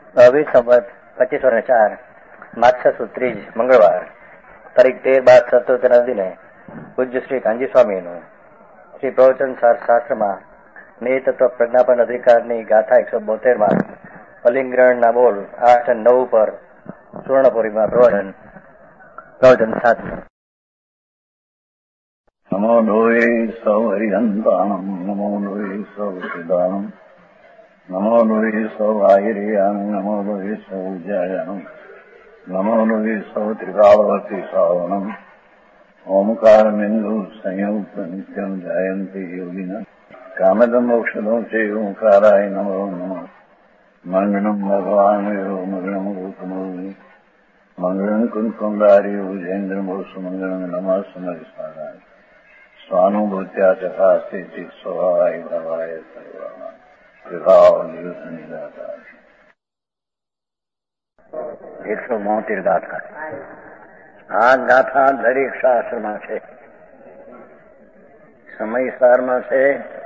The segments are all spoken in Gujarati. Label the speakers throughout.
Speaker 1: અભી સંવત 2504 માગસર સુદ ત્રીજ મંગળવાર તારીખ 13/12/77 દિને પૂજ્ય શ્રી કાંજી સ્વામીનું શ્રી પ્રવચન સાર શાસ્ત્રમાં નિતત્વ પ્રજ્ઞાપન અધિકારની ગાથા 172માં અલિંગરણના બોલ 8 અને 9 પર સુવર્ણપુરીમાં પ્રવચન સાધ્યું.
Speaker 2: નમો લોહે સૌ હરિહંતાણમ નમો લોહે સૌ સિદાનમ નમો લોહે સૌ આહિર્યાન નમો લોહે સૌ જયાનમ નમો લોહે સૌ ત્રિકાળવતી સાવનમ ઓમકાર બિંદુ સંયુક્ત નિત્યમ જયંતિ યોગિના કામદમ મોક્ષદો છે ઓંકારાય નમો નમઃ મંગળમ ભગવાન મંગળમ ગૌતમોની મંગળમ કુંકુંડારી ઉજેન્દ્ર મોક્ષ મંગળમ નમઃ સમરિસ્વારાય સ્વાનુભૂત્યા ચકાસ્તે સ્વભાવાય ભવાય સર્વમાં વિભાવ નિવૃત્ત નિરાકાર. 172 ગાથા. આ ગાથા દરેક શાસ્ત્રમાં છે, સમયસારમાં છે,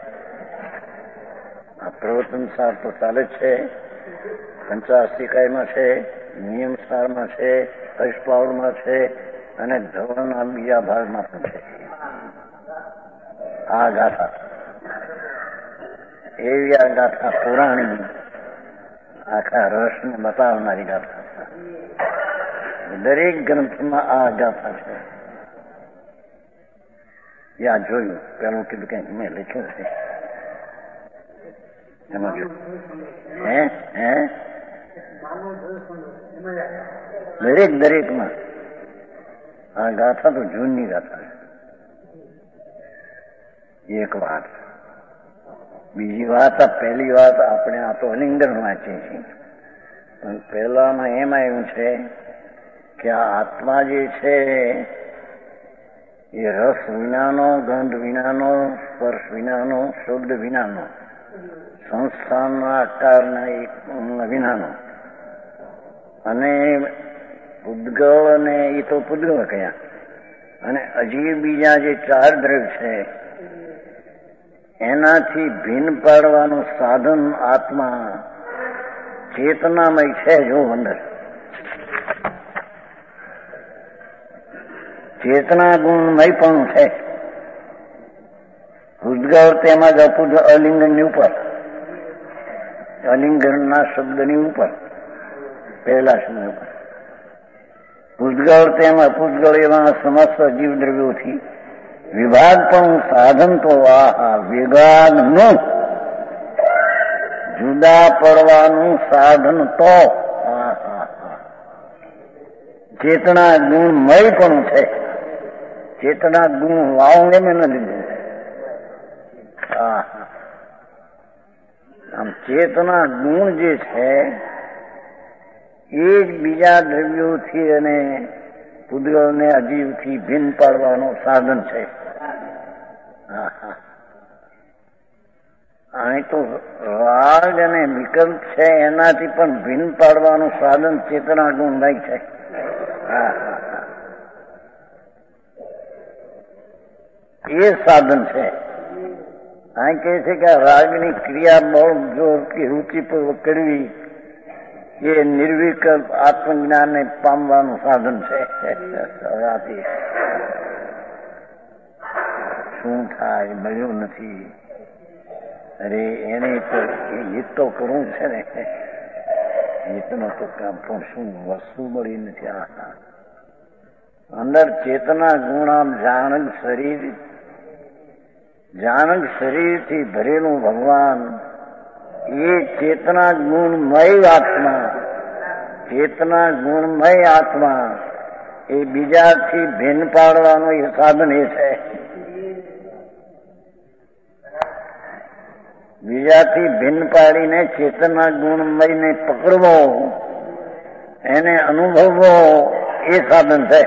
Speaker 2: આ પ્રવચન સાર તો ચાલે જ છે, પંચાસ્તિકાયમાં છે, નિયમ સારમાં છે, અષ્ટાવરમાં છે અને ધર્મના બીજા ભાગમાં પણ છે. આ ગાથા એવી આ ગાથા પુરાણી આખા રસને બતાવનારી ગાથા. દરેક ગ્રંથમાં આ ગાથા છે. યા જોયું પેલું કીધું કે મેં લખ્યું છે એમાં જોયું દરેકમાં આ ગાથા તો જૂની ગાથા છે. એક વાત. બીજી વાત, પહેલી વાત આપણે આ તો અલિંગન વાંચીએ છીએ, પણ પહેલામાં એમાં એવું છે કે આ આત્મા જે છે એ રસ વિનાનો, ગંધ વિનાનો, સ્પર્શ વિનાનો, શબ્દ વિનાનો, સંસ્થાનના આકારના વિનાનો, અને પૂદગળ અને એ તો પૂદગળ કયા, અને હજી બીજા જે 4 દ્રવ્ય છે એનાથી ભિન્ન પાડવાનું સાધન આત્મા ચેતનામય છે. જો અંદર ચેતના ગુણમય પણ છે. પૂદગળ તેમજ અલિંગનની ઉપર, અલિંગનના શબ્દની ઉપર, પહેલા શબ્દ ઉપર પૂદગળ તેમજ પૂદગળ એવા સમસ્ત જીવ દ્રવ્યોથી વિભાગ પણ સાધન તો વિભાગનું જુદા પડવાનું સાધન તો ચેતના ગુણમય પણ છે. ચેતના ગુણ વાવ એમ નથી. આમ ચેતના ગુણ જે છે એ જ બીજા દ્રવ્યોથી અને પૂદગળને અજીવથી ભિન્ન પાડવાનું સાધન છે. અહીં તો રાગ અને વિકલ્પ છે એનાથી પણ ભિન્ન પાડવાનું સાધન ચેતના ગુણમય છે. એ સાધન છે. અહીં કહે છે કે રાગની ક્રિયા બળ જો રુચિપૂર્વક કરવી એ નિર્વિકલ્પ આત્મજ્ઞાનને પામવાનું સાધન છે. શું થાય મળ્યું નથી. અરે એને તો હિત તો કરવું છે ને, હિતનો તો કામ પણ શું વસ્તુ મળી નથી. અંદર ચેતના ગુણ આમ જાણક શરીરથી ભરેલું ભગવાન એ ચેતના ગુણમય આત્મા, ચેતના ગુણમય આત્મા એ બીજાથી ભિન્ન પાડવાનું એ સાધન એ છે. બીજાથી ભિન્ન પાડીને ચેતના ગુણમયને પકડવો, એને અનુભવવો એ સાધન છે.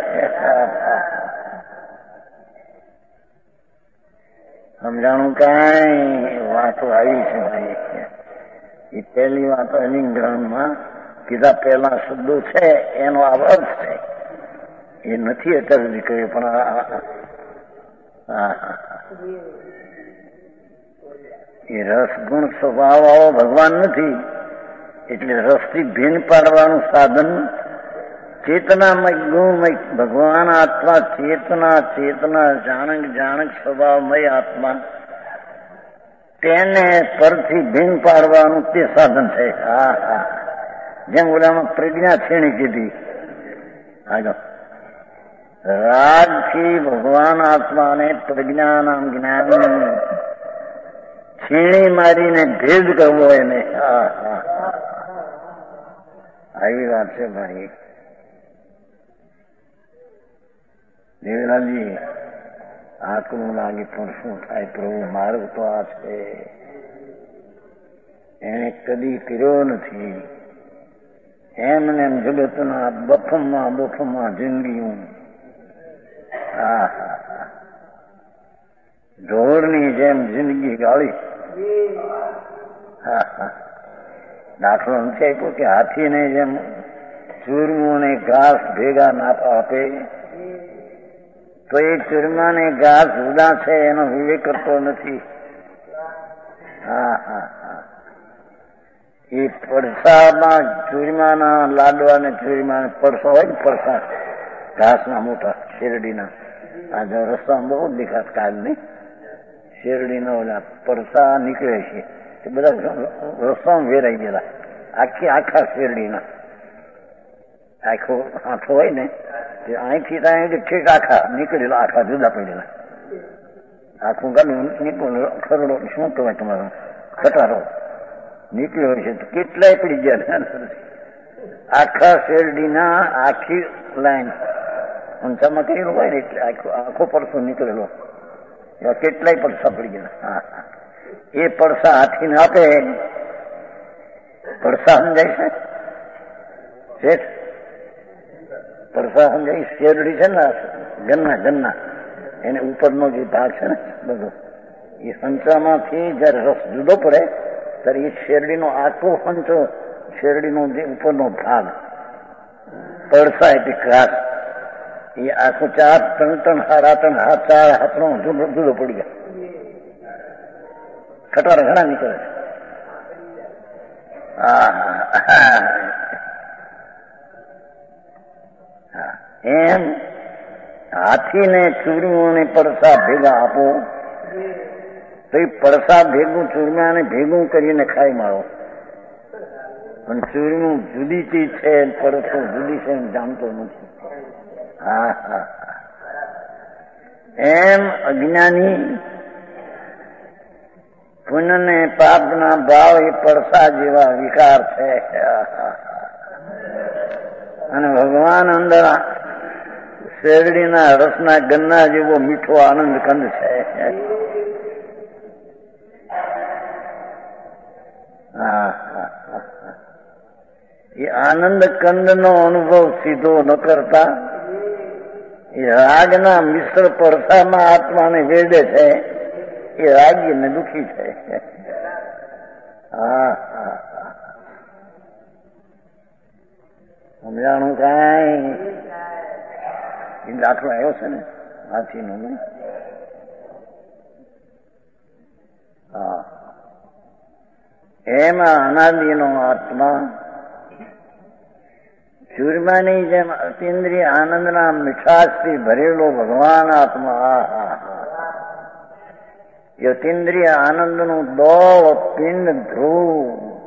Speaker 2: સમજાણું કાંઈ વાતો આવી છે ભાઈ. એ પહેલી વાત અલિંગરણમાં કીધા પહેલા શબ્દો છે એનો આ અર્થ છે. એ નથી અત્યાર સુધી કહ્યું, પણ એ રસગુણ સ્વભાવ આવો ભગવાન નથી. એટલે રસથી ભિન્ન પાડવાનું સાધન ચેતનામય ગુણમય ભગવાન આત્મા ચેતના ચેતના જાણક સ્વભાવમય આત્મા તેને પરથી ભિન્ન પાડવાનું તે સાધન છે. હા હા, જેમ ઓલામાં પ્રજ્ઞા છેણી કીધી આગળ રાગથી ભગવાન આત્માને પ્રજ્ઞાના જ્ઞાન છીણી મારીને ભેદ કરવો એને. હા હા, આવી વાત છે ભાઈ. દેવરાજી આકરું લાગે પણ શું થાય પ્રભુ, માર્ગ તો આ છે. એને કદી કર્યો નથી. એમને એમ જગતના બફમાં જિંદગી હા હા હા, ઢોરની જેમ જિંદગી ગાળી. હા હા, દાખલો નથી આપ્યો કે હાથીને જેમ ચૂરમું ઘાસ ભેગા ના આપે તો એ ચૂરમાને ઘાસ જુદા છે એનો વિવેક કરતો નથી. હા હા હા, એ પડસામાં ચૂરમાના લાડવાને ચૂરમાને પડસો હોય ને, પડસા ઘાસના મોટા શેરડીના, આ જો રસ્તામાં બહુ દેખાત કાલ નહીં, શેરડીના ઓલા પડસા નીકળે છે તે બધા રસ્તામાં વેરાઈ ગયેલા, આખા શેરડીના આખો હાથો હોય ને તે અહીંથી ત્યાં ઠીક આખા નીકળેલા, આખા જુદા પડેલા, આખું ગાડું નીકળેલું. ખરડો શું કહેવાય તમારો ખટારો નીકળ્યો છે તો કેટલાય પડી ગયા આખા શેરડીના, આખી લાઈન ઊંચામાં કરેલું હોય ને એટલે આખો પડસો નીકળેલો, એવા કેટલાય પડસા પડી ગયા. હા હા, એ પડસા હાથીને આપે, પડસા સમજાય છે પડસા સમજાય. શેરડી છે ને ગન્ના એને ઉપરનો જે ભાગ છે ને બધો, એ સંચામાંથી જયારે રસ જુદો પડે ત્યારે એ શેરડીનો આખો સંચો, શેરડીનો જે ઉપરનો ભાગ પડસા એટલે ઘાસ, એ આખો ત્રણ હાથ ચાર હાથનો જુદો પડી ગયા. ખટારા ઘણા નીકળે છે. એમ હાથીને ચૂરમાને પડસા ભેગા આપો તો એ પડસા ભેગું ચૂરમાને ભેગું કરીને ખાઈ મારો. પણ ચૂરમું જુદી ચીજ છે, પડસો જુદી છે જાણતો નથી. હા હા, એમ અજ્ઞાની પુણ્ય ને પાપના ભાવ એ પડસા જેવા વિકાર છે. અને ભગવાન અંદર શેરડીના રસના ગન્ના જેવો મીઠો આનંદ કંદ છે. એ આનંદ કંદનો અનુભવ સીધો ન કરતા એ રાગના મિશ્ર પડસામાં આત્માને વેડે છે, એ રાગી ને દુઃખી છે. હા હા, સમજાણું કાંઈ? એ દાખલો આવ્યો છે ને હાથીનો નહીં? હા, એમાં અનાદિનો આત્મા ચૂરમાની જેમ અતિન્દ્રિય આનંદના મીઠાશથી ભરેલો ભગવાન આત્મા. અતિન્દ્રિય આનંદનું દોવ પિંડ ધ્રુવ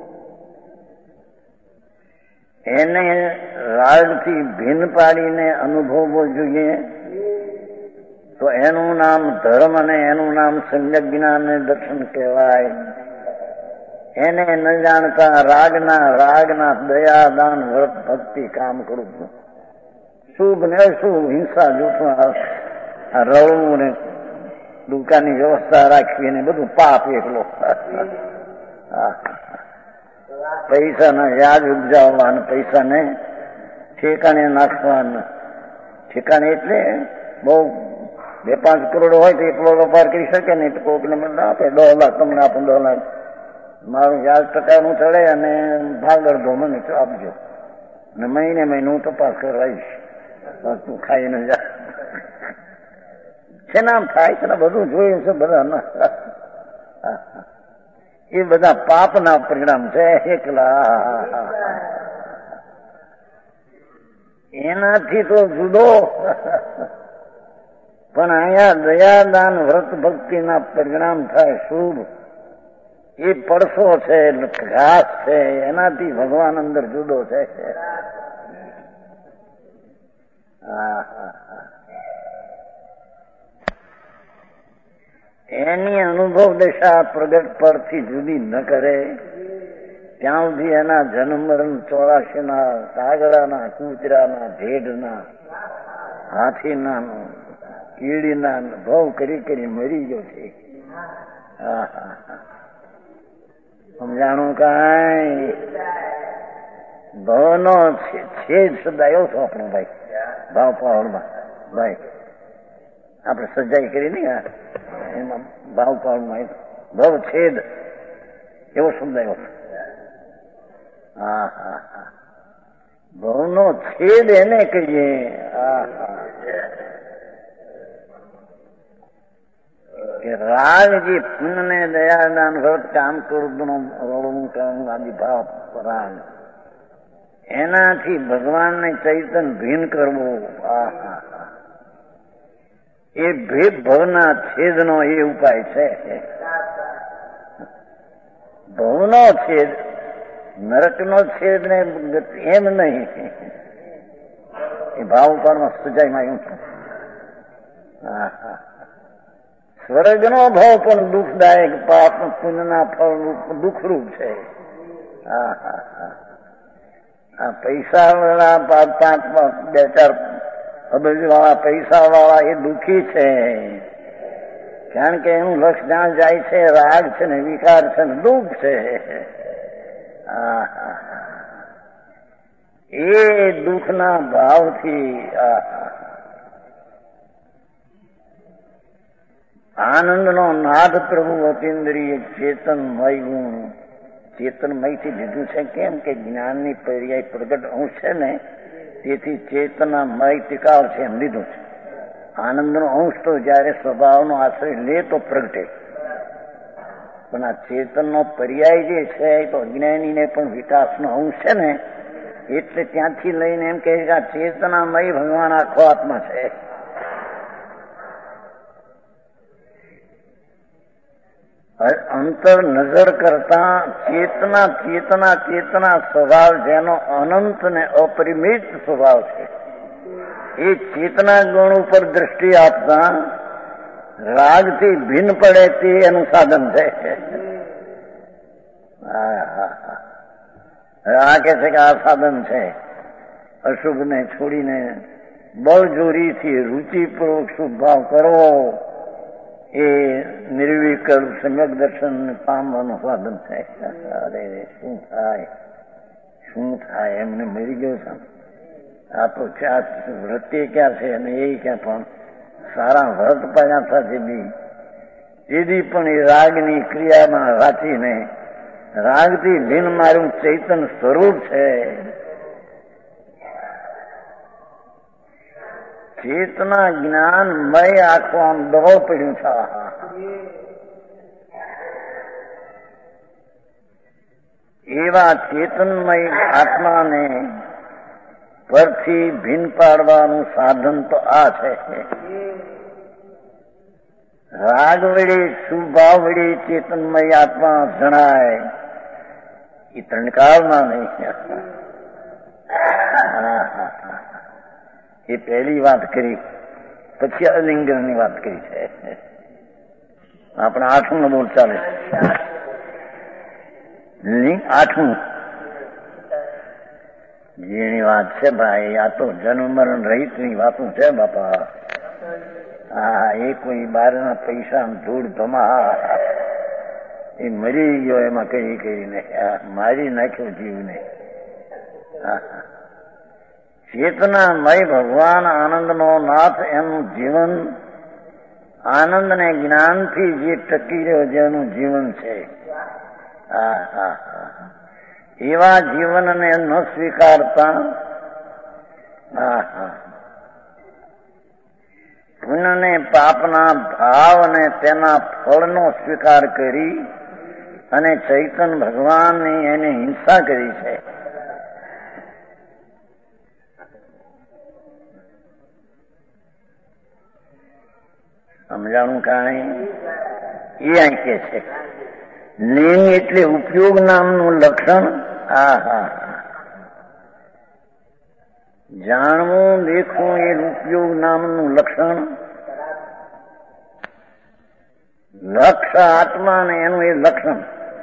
Speaker 2: એને રાગથી ભિન્ન પાડીને અનુભવવો જોઈએ તો એનું નામ ધર્મ અને એનું નામ સમ્યક જ્ઞાન ને દર્શન કહેવાય. એને ન જાણતા રાગના દયા દાન વ્રત ભક્તિ કામ કરું છું, શુભ ને અશુભ હિંસા જૂઠું રળવું ને દુકાનની વ્યવસ્થા રાખવી ને બધું પાપ એકલો. પૈસાના વ્યાજ ઉપજાવવા અને પૈસાને ઠેકાણે નાખવા. ઠેકાણે એટલે બહુ 2-5 કરોડ હોય તો એટલો વેપાર કરી શકે ને, કોકને મને આપે 10 લાખ તમને આપો, 10 લાખ મારું વ્યાજ ટકાનું ચડે અને ભાગ અડધો મને આપજો અને મહિને તપાસ કરાવીશ, તું ખાઈને જા. છે નામ થાય છે ને બધું જોયું છે બધા. એ બધા પાપના પરિણામ છે એકલા. એનાથી તો જુદો. પણ અહીંયા દયાદાન વ્રત ભક્તિના પરિણામ થાય શુભ. એ પડસો છે, ઘાસ છે, એનાથી ભગવાન અંદર જુદો છે. એની અનુભવ દશા પ્રગટ પરથી જુદી ન કરે ત્યાં સુધી એના જન્મ મરણ 84ના, કાગડાના, કૂતરાના, ભેડના, હાથીના, કીડીના ભવ કરી મરી ગયો છે. સમજાણું કાંઈ? ભવનો છેદ શબ્દ આવ્યો છો આપણો ભાઈ ભાવ પાવડમાં. ભાઈ આપણે સજાઈ કરી ને એમાં ભાવ પાવડમાં ભવ છેદ એવો શબ્દ આવ્યો. ભવનો છેદ એને કહીએ. રાગ જે પુણ્ય ને દયાદાન વ્રત કામ કરું આદિ ભાવ રાગ એનાથી ભગવાનને ચૈતન ભીન કરવું. એ ભેદ ભવના છેદનો એ ઉપાય છે. ભવનો છેદ, નરકનો છેદ ને એમ નહીં. એ ભાવ ઉપાડમાં સજાઈમાં એવું છે. સ્વર્ગનો ભાવ પણ દુઃખદાયક, પાપ પુણ્યના ફળ દુઃખરૂપ છે. આ પૈસા વાળા 2-4 અબજ વાળા પૈસા વાળા એ દુઃખી છે. કારણ કે એનું લક્ષ જ્યાં જાય છે રાગ છે ને વિકાર છે ને દુઃખ છે. એ દુઃખના ભાવથી આનંદનો નાદ પ્રભુ અતિન્દ્રિય ચેતનમય ગુણ ચેતનમયથી લીધું છે. કેમ કે જ્ઞાનની પર્યાય પ્રગટ અંશ છે ને તેથી ચેતનામય ટીકાવ છે એમ લીધું છે. આનંદનો અંશ તો જયારે સ્વભાવનો આશ્રય લે તો પ્રગટે, પણ આ ચેતનનો પર્યાય જે છે એ તો અજ્ઞાનીને પણ વિકાસનો અંશ છે ને એટલે ત્યાંથી લઈને એમ કહે કે આ ચેતનામય ભગવાન આખો આત્મા છે. અંતર નજર કરતા ચેતના ચેતના ચેતના સ્વભાવ જેનો અનંત ને અપરિમિત સ્વભાવ છે એ ચેતના ગુણ ઉપર દ્રષ્ટિ આપતા રાગથી ભિન્ન પડે તે એનું સાધન છે. આ કે છે કે આ સાધન છે અશુભને છોડીને બળજોરીથી રૂચિપૂર્વક શુભ ભાવ કરવો એ નિર્વિકલ્પ સમ્યક દર્શન પામવાનું સાધન છે. અરે શું થાય એમને મરી ગયો છે. આ તો ક્યાં વ્રતે ક્યાં છે અને એ ક્યાં પણ સારા વ્રત પાયા સાથે બી તેથી પણ એ રાગની ક્રિયામાં વાંચીને રાગથી ભિન્ન મારું ચૈતન સ્વરૂપ છે. ચેતના જ્ઞાનમય આખો આમ દવો પડ્યું છે. એવા ચેતનમય આત્માને પરથી ભિન્ન પાડવાનું સાધન તો આ છે. રાગ વડે શુભાવ વડે ચેતનમય આત્મા જણાય એ ત્રણકાળમાં નહીં. એ પહેલી વાત કરી, પછી અલિંગનની વાત કરી છે. આપણે 8મું બોલ ચાલે. 8મું જેની વાત છે ભાઈ આ તો જન્મ મરણ રહિત ની વાતો છે બાપા. હા એ કોઈ બહારના પૈસા ધૂળ ધમા એ મરી ગયો એમાં કઈ કરીને મારી નાખ્યો જીવને. ચેતનામય ભગવાન આનંદનો નાથ એનું જીવન આનંદ ને જ્ઞાનથી જે ટકી રહ્યો જેનું જીવન છે એવા જીવનને ન સ્વીકારતા પુણ્ય ને પાપના ભાવ અને તેના ફળનો સ્વીકાર કરી અને ચૈતન્ય ભગવાનની એને હિંસા કરી છે. સમજાણું કારણે એ અહીં કે છે લિંગ એટલે ઉપયોગ નામનું લક્ષણ. જાણવું દેખવું એ ઉપયોગ નામનું લક્ષણ. લક્ષ આત્મા ને એનું એ લક્ષણ.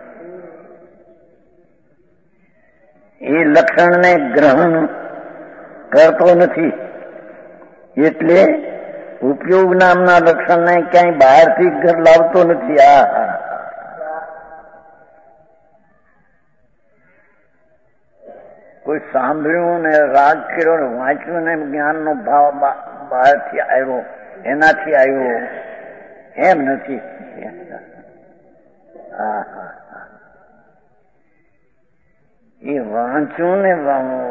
Speaker 2: એ લક્ષણને ગ્રહણ કરતો નથી એટલે ઉપયોગ નામના લક્ષણને ક્યાંય બહારથી ઘર લાવતો નથી. કોઈ સાંભળ્યું ને રાગ કર્યો ને વાંચ્યું ને જ્ઞાનનો ભાવ બહારથી આવ્યો એનાથી આવ્યો એમ નથી. એ વાંચ્યું ને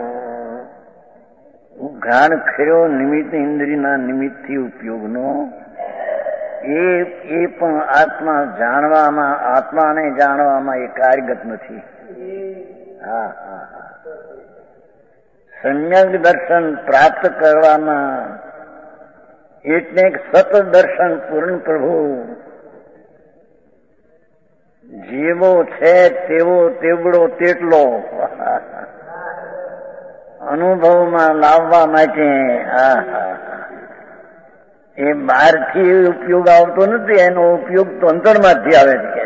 Speaker 2: ઘાણ ખર્યો નિમિત્ત ઇન્દ્રિયના નિમિત્તથી ઉપયોગનો એ પણ આત્મા જાણવામાં આત્માને જાણવામાં એ કાર્યગત નથી. સમ્યક દર્શન પ્રાપ્ત કરવામાં એટલે સત દર્શન પૂર્ણ પ્રભુ જેવો છે તેવો તેવડો તેટલો અનુભવમાં લાવવા માટે એ બહારથી ઉપયોગ આવતો નથી. એનો ઉપયોગ તો અંતરમાંથી આવે છે.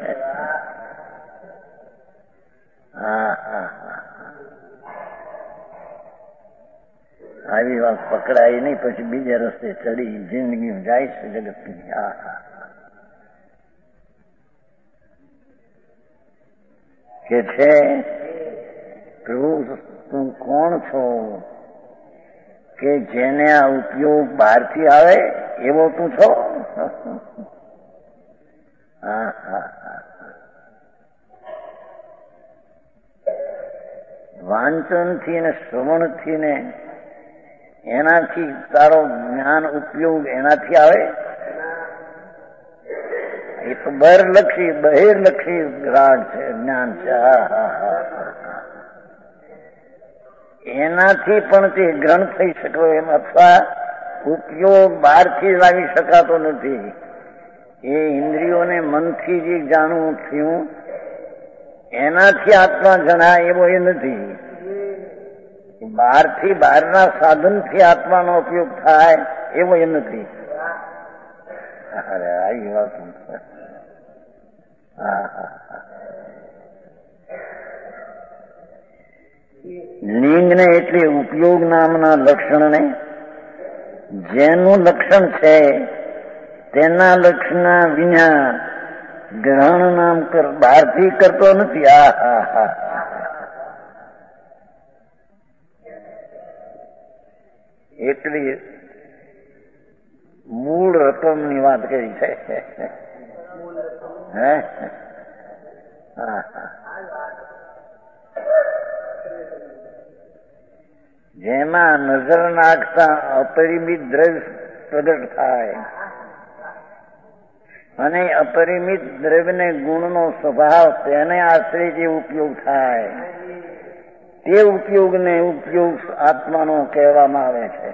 Speaker 2: આવી વાત પકડાય નહીં પછી બીજા રસ્તે ચડી જિંદગી જાય છે જગતની. કે છે પ્રભુ તું કોણ છો કે જેને આ ઉપયોગ બહારથી આવે એવો તું છો? વાંચનથી ને શ્રવણથી ને એનાથી તારો જ્ઞાન ઉપયોગ એનાથી આવે? એ તો બહારલક્ષી બહિર્લક્ષી જ્ઞાન છે. એનાથી પણ તે ગ્રહણ થઈ શકો એમ અથવા ઉપયોગ બહારથી લાવી શકાતો નથી. એ ઇન્દ્રિયોને મનથી જે જાણવું થયું એનાથી આત્મા જણાય એવો એ નથી. બહારથી બહારના સાધનથી આત્માનો ઉપયોગ થાય એવો એ નથી. આવી વાત લિંગને એટલે ઉપયોગ નામના લક્ષણને જેનું લક્ષણ છે તેના લક્ષણ વિના ગ્રહણ નામ બહારથી કરતો નથી. એટલી મૂળ રકમની વાત કરી છે. જેમાં નજર નાખતા અપરિમિત દ્રવ્ય પ્રગટ થાય અને અપરિમિત દ્રવ્યને ગુણનો સ્વભાવ તેને આશ્રય જે ઉપયોગ થાય તે ઉપયોગને ઉપયોગ આત્માનો કહેવામાં આવે છે.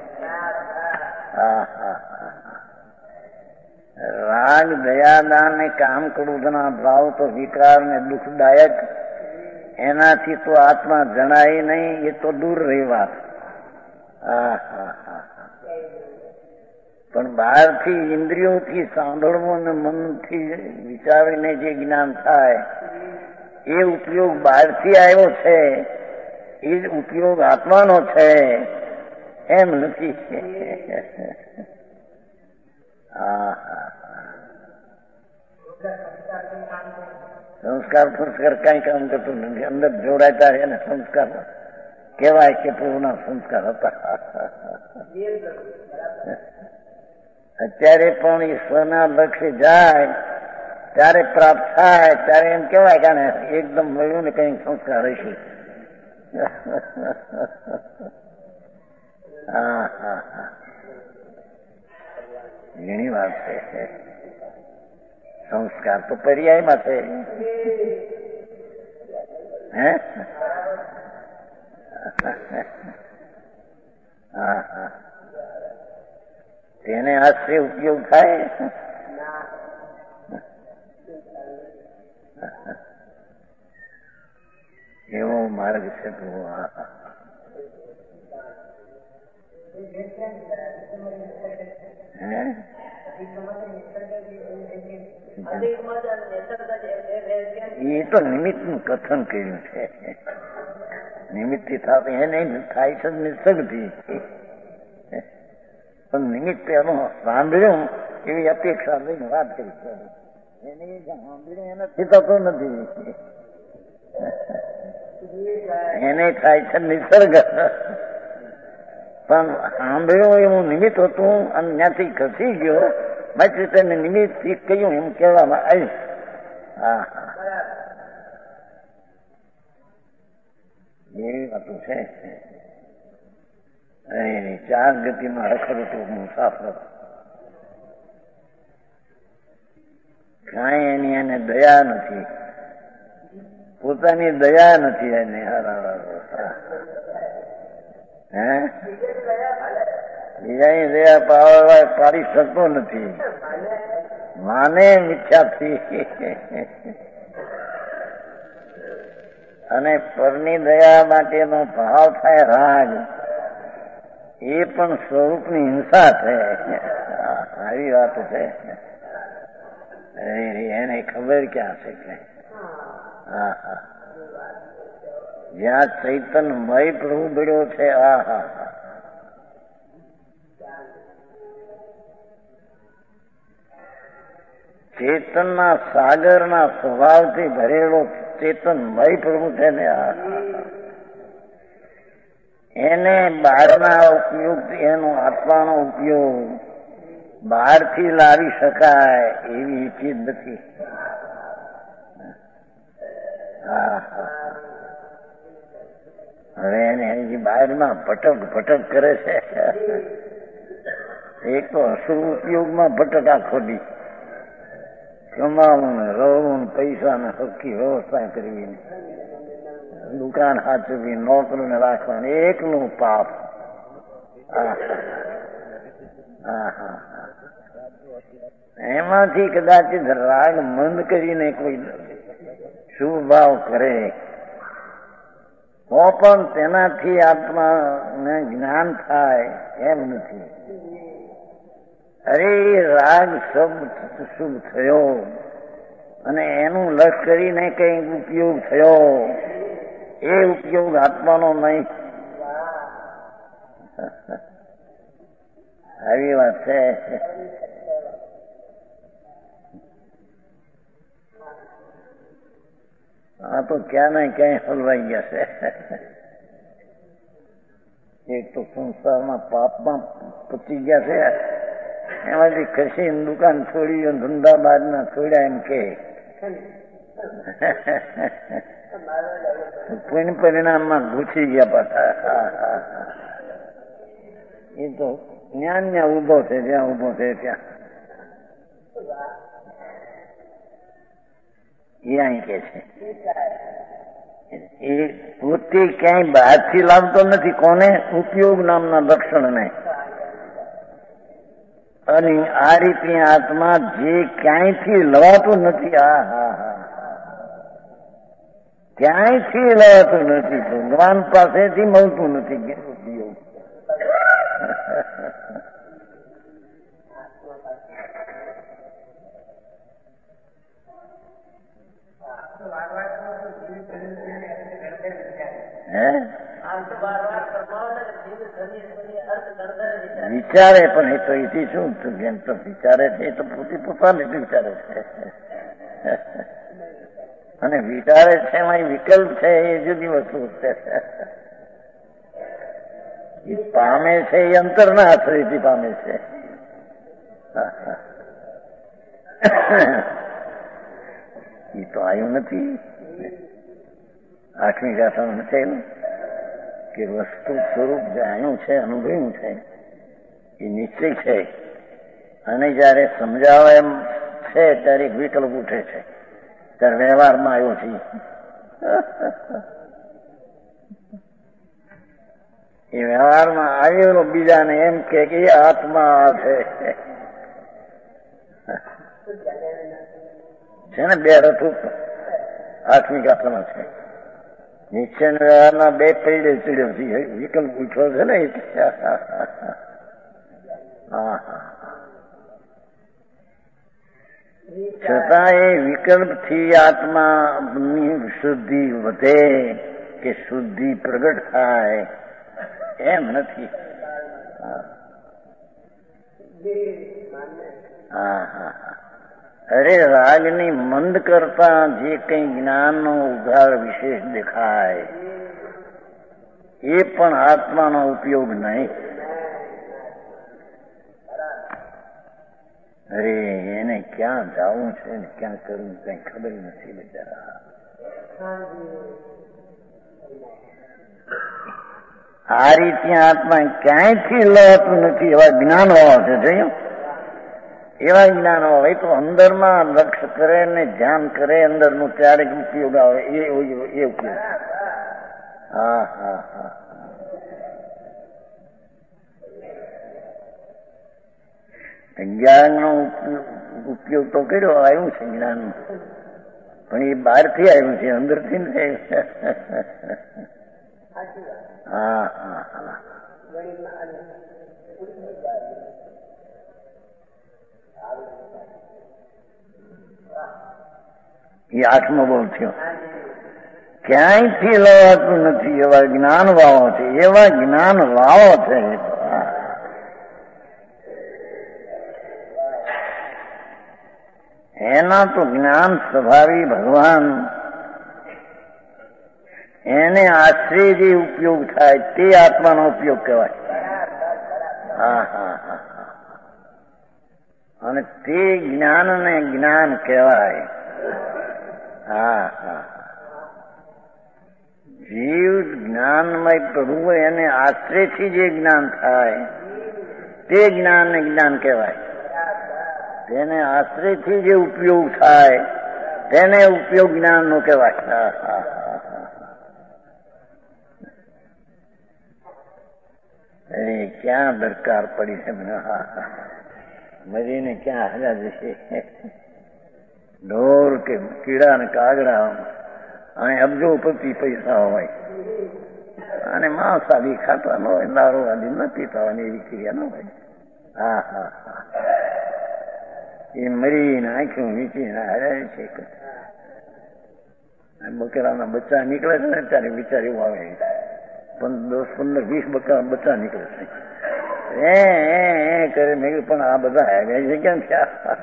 Speaker 2: રાગ દયાદાન ને કામ ક્રોધના ભાવ તો વિકાર ને દુઃખદાયક એનાથી તો આત્મા જણાય નહીં. એ તો દૂર રહી વાત. પણ બહારથી ઇન્દ્રિયોથી સાંભળવું અને મનથી વિચારીને જે જ્ઞાન થાય એ ઉપયોગ બહારથી આવ્યો છે એ જ ઉપયોગ આત્માનો છે એમ નથી. સંસ્કાર સંસ્કાર કઈ કામ કરતું નથી. અંદર જોડાતા એને સંસ્કાર કહેવાય કે પ્રભુના સંસ્કાર હતા. અત્યારે પણ ઈશ્વરના લક્ષ્ય જાય ત્યારે પ્રાપ્ત થાય ત્યારે એમ કહેવાય કે એકદમ મળ્યું ને કઈ સંસ્કાર હશે. ઘણી વાત છે. સંસ્કાર તો પર્યાયમાં છે. હે હા હા, તેને આશ્રય ઉપયોગ થાય. એવો માર્ગ છે તો એ તો નિમિત્તનું કથન કર્યું છે. નિમિત્તથી થતું એને થાય છે નિસર્ગથી, પણ નિમિત્ત એનું સાંભળ્યું એવી અપેક્ષા લઈને વાત કરી છે. એને સાંભળ્યું એનાથી થતું નથી, એને થાય છે નિસર્ગ. પણ સાંભળ્યું એવું નિમિત્ત હતું અને ત્યાંથી ખસી ગયો, માટે તેને નિમિત્તથી કહ્યું એમ કહેવામાં આવ્યું. હા હા, એવી વાતો છે. ચાર ગતિમાં રખડતું મુસાફર, કાંઈ એની એને દયા નથી, પોતાની દયા નથી એને. હે બીજાની દયા પાડી શકતો નથી, માને મિથ્યાથી. અને પરની દયા માટેનો ભાવ થાય રાગ, એ પણ સ્વરૂપની હિંસા છે. આવી વાત છે. એને ખબર ક્યાં છે કે હા હા, જ્યાં ચૈતન્યમય પ્રભુ ભળ્યો છે. આ હા હા, ચેતનના સાગરના સ્વભાવથી ભરેલો ચેતનમય પ્રભુ છે ને. એને બહારના ઉપયોગ, એનો આત્માનો ઉપયોગ બહારથી લાવી શકાય એવી ચીજ નથી. હા હા, હવે એને હજી બહારમાં ભટક કરે છે. એક તો અસુર ઉપયોગમાં ભટક આખો દી, કમાવું ને રહવું ને પૈસા ને હક્કી વ્યવસ્થા કરવી, દુકાન સાચવી, નોકરીને રાખવાની, એકનું પાપ. એમાંથી કદાચિત રાગ મંદ કરીને કોઈ શુભ ભાવ કરે તો પણ તેનાથી આત્માને જ્ઞાન થાય એમ નથી. અરે રાગ શુભ થયો અને એનું લક્ષ કરીને કઈ ઉપયોગ થયો, એ ઉપયોગ આત્માનો નહીં. આવી વાત છે. આ તો ક્યાં ને ક્યાંય હલવાઈ ગયા છે. એક તો સંસારમાં પાપમાં પચી ગયા છે, એમાંથી ખસી દુકાન છોડી, ધંધા બાદના છોડ્યા એમ કે પરિણામમાં ઘૂસી ગયા પાછા. એ તો જ્ઞાન ત્યાં ઉભો છે, જ્યાં ઉભો છે ત્યાં એ અહીં કે છે. એ પોતે ક્યાંય બહારથી લાવતો નથી. કોને? ઉપયોગ નામના લક્ષણને. અને આ રીતે આત્મા જે ક્યાંયથી લવાતું નથી, હા હા હા, ક્યાંયથી લવાતું નથી, ભગવાન પાસેથી મળતું નથી. વિચારે પણ એ તો એથી શું જેમ તો વિચારે છે, એ તો પોતે પોતાને વિચારે છે. અને વિચારે છે એમાં વિકલ્પ છે, એ જુદી વસ્તુ છે. એ પામે છે એ અંતરના આશ્રયથી પામે છે. એ તો આવ્યું નથી. 8મી ગાથામાં છે કે વસ્તુ સ્વરૂપ જાણ્યું છે, અનુભવ્યું છે, એ નિશ્ચય છે. અને જયારે સમજાવે એમ છે ત્યારે એક વિકલ્પ ઉઠે છે, ત્યારે વ્યવહારમાં આવ્યો છે. એ વ્યવહારમાં આવેલો બીજાને એમ કે એ આત્મા છે. છે ને બે રથ આત્મિક આત્મા છે. નિશ્ચય વ્યવહારના બે પૈડે ચડ્યો છે, વિકલ્પ ઉઠ્યો છે ને. છતાં એ વિકલ્પથી આત્માની શુદ્ધિ વધે કે શુદ્ધિ પ્રગટ થાય એમ નથી. અરે રાગની મંદ કરતા જે કઈ જ્ઞાનનો ઉઘાડ વિશેષ દેખાય એ પણ આત્માનો ઉપયોગ નહીં. અરે એને ક્યાં જવું છે ને ક્યાં કરવું કઈ ખબર નથી બિચારા. આ રીતે આત્મા ક્યાંયથી લવાતું નથી. એવા જ્ઞાન હોવા છે, જોયું? એવા જ્ઞાન હોય તો અંદરમાં લક્ષ્ય કરે ને ધ્યાન કરે અંદરનું, ત્યારે ઉપયોગ આવે. એ ઉપયોગ. હા હા હા. જ્ઞાનનો ઉપયોગ તો કર્યો, આવ્યું છે જ્ઞાન, પણ એ બહારથી આવ્યું છે, અંદરથી નથી. હા હા હા. એ આત્મબોધ થયો. ક્યાંયથી લવાતું નથી. એવા જ્ઞાન વાવો છે, એવા જ્ઞાન વાવો છે. એના તો જ્ઞાન સ્વભાવી ભગવાન, એને આશ્રય જે ઉપયોગ થાય તે આત્માનો ઉપયોગ કહેવાય. હા હા હા. અને તે જ્ઞાનને જ્ઞાન કહેવાય. હા હા. જીવ જ્ઞાનમય પ્રભુ એને આશ્રયથી જે જ્ઞાન થાય તે જ્ઞાનને જ્ઞાન કહેવાય. તેને આશ્રયથી જે ઉપયોગ થાય તેને ઉપયોગ જ્ઞાન નો કહેવાય. એ ક્યાં દરકાર પડી છે મને. મરીને ક્યાં હાલ્યા જશે. ઢોર કે કીડા ને કાગડા અને અબજોપતિ પૈસા હોય અને માંસ આદિ ખાતા ન હોય, દારૂ આદિ ન પીતા હોય, એવી ક્રિયા ન હોય. હા હા હા. એ મરીને આંખ્યું વીંચીને હાર્યા છે. બકરાના બચ્ચા નીકળે છે ને ત્યારે વિચાર એવું આવે, 10, 15, 20 બચ્ચા નીકળે છે. એ કરે મેં પણ આ બધા હાર્યા છે કેમ થયા?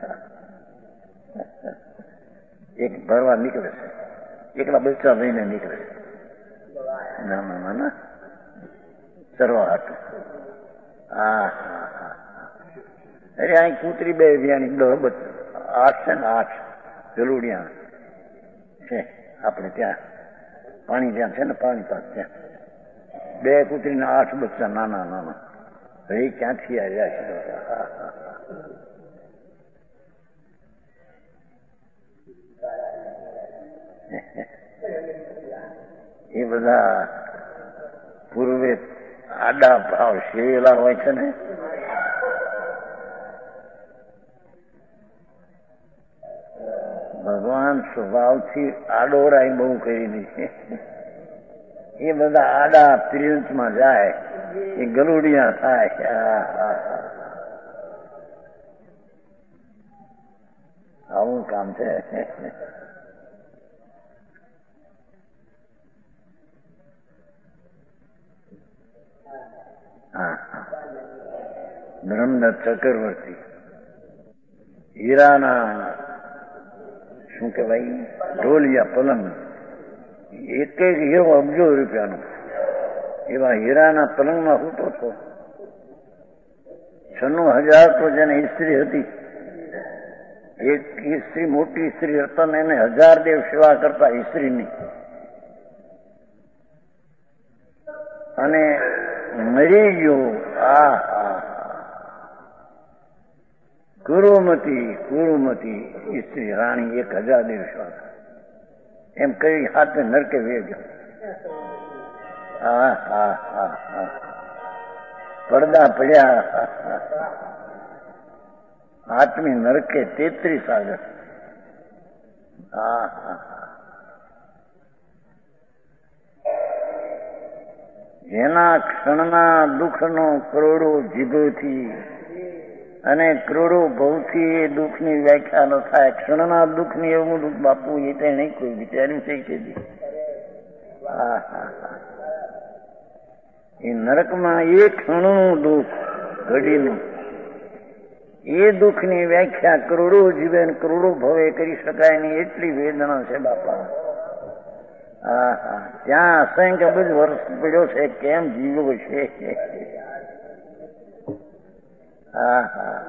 Speaker 2: એક ભરવા નીકળે છે, એકલા બચ્ચા લઈને નીકળે છે. ના ચરવા હાટું. હા હા હા. અરે અહીં કૂતરી બે વ્યાની 10 8 છે ને 8 ગલુડિયા છે આપણે ત્યાં પાણી જ્યાં છે ને પાણી પાસે ત્યાં 2 કૂતરીના 8 બચ્ચા નાના નાના. એ ક્યાંથી આવ્યા છે? એ બધા પૂર્વે આડા ભાવ શેવેલા હોય છે ને, ભગવાન સ્વભાવથી આડોરાઈ બહુ કરી દીધી. એ બધા આડા તિરંતમાં જાય, એ ગલુડિયા થાય. આવું કામ છે. બ્રહ્મદત્ત ચક્રવર્તી હીરાના શું કહેવાય ઢોલિયા પલંગ, એક હીરો અબજો રૂપિયાનો, એવા હીરાના પલંગમાં સૂતો હતો. 96,000 તો જેને સ્ત્રી હતી, એક સ્ત્રી મોટી સ્ત્રી હતા ને એને 1000 દેવ સેવા કરતા સ્ત્રીની. અને મરી ગયો. કુરુમતી સ્ત્રી રાણી 1000 દિવસ એમ કહી હાથે નરકે વેગ્યો. હા હા હા હા, પડદા પડ્યા. આત્મી નરકે 33 આગળ. હા હા, જેના ક્ષણના દુઃખનો કરોડો જીભોથી અને કરોડો ભવથી એ દુઃખની વ્યાખ્યા ન થાય. ક્ષણના દુઃખની એવું દુઃખ બાપુ એ તો નહીં કોઈ વિચાર્યું છે કે હા હા હા, એ નરકમાં એ ક્ષણનું દુઃખ ઘડીનું એ દુઃખની વ્યાખ્યા કરોડો જીવે કરોડો ભવે કરી શકાય નહીં એટલી વેદના છે બાપા. હા હા, ત્યાં અસંખ્ય બધું વર્ષ પડ્યો છે, કેમ જીવ્યો છે. હા હા,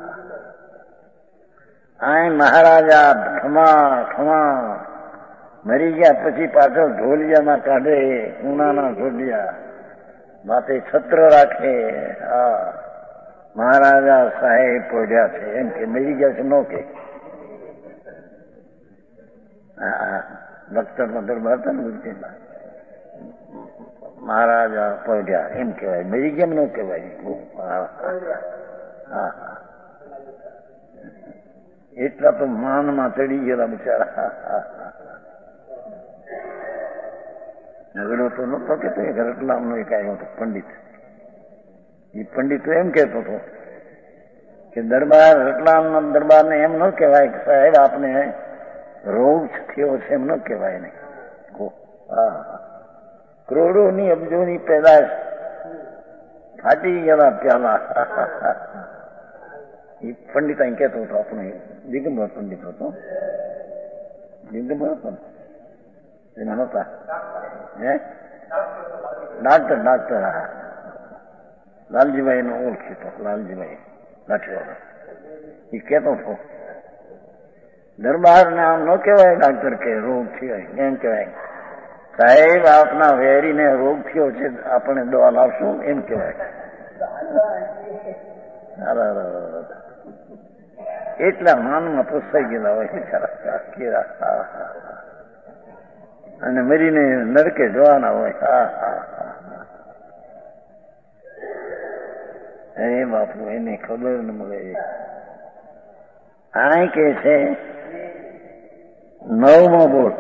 Speaker 2: આ મહારાજા ખમા મરી ગયા પછી પાછળ ઢોલિયામાં કાઢે, ઉનાના ઢોલિયા માથે છત્ર રાખે. હા, મહારાજા સાહેબ પોઢ્યા છે એમ કે મરી ગયા છે નો કે. હા, લખતરમાં દરબાર હતા ને ગુરુજીમાં, મહારાજા પોઢ્યા એમ કહેવાય, મરી ગયા નો કહેવાય. હા હા, એટલા તો માનમાં ચડી ગયેલા બિચારા. ઝઘડો તો નતો કેતો, એક રતલામનો એક આવ્યો હતો પંડિત. એ પંડિત એમ કેતો હતો કે રતલામના દરબારને એમ ન કહેવાય કે સાહેબ આપને રોગ થયો છે, એમ ન કહેવાય નહીં. કરોડોની અબજોની પેદાશ ફાટી ગયેલા પ્યાલા. એ પંડિત અહીં કહેતો હતો, આપણે દિગંબર પંડિત હતો. દિગંબર હતો ને નહોતા હે ડાક્ટર. હા, લાલજીભાઈ નો ઓળખીતો, લાલજીભાઈ લાઠીવાળા. એ કહેતો હતો દરબાર ને આમ ન કહેવાય ડાક્ટર કે રોગ થયો, એમ કહેવાય સાહેબ આપના વેરીને રોગ થયો છે, આપણે દવા લાવશું એમ કહેવાય. એટલા માનમાં પોસાઈ ગયેલા હોય બિચારા, અને મરીને નરકે જવાના હોય. હા હા હા, અરે બાપુ એને ખબર ન મળે. આ કે છે 9મો બોલ,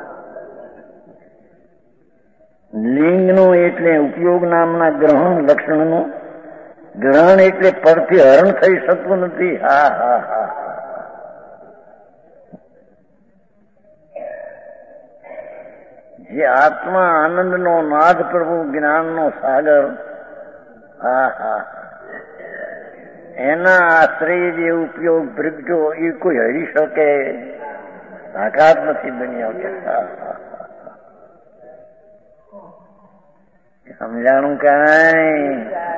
Speaker 2: લિંગનો એટલે ઉપયોગ નામના ગ્રહણ લક્ષણનું. ગ્રહણ એટલે પરથી હરણ થઈ શકતું નથી. હા હા હા, જે આત્મા આનંદનો નાદ પ્રભુ જ્ઞાનનો સાગર. હા હા, એના આશ્રય જે ઉપયોગ પ્રગટ્યો એ કોઈ હરી શકે તાકાત નથી દુનિયા. સમજાણું કાંઈ?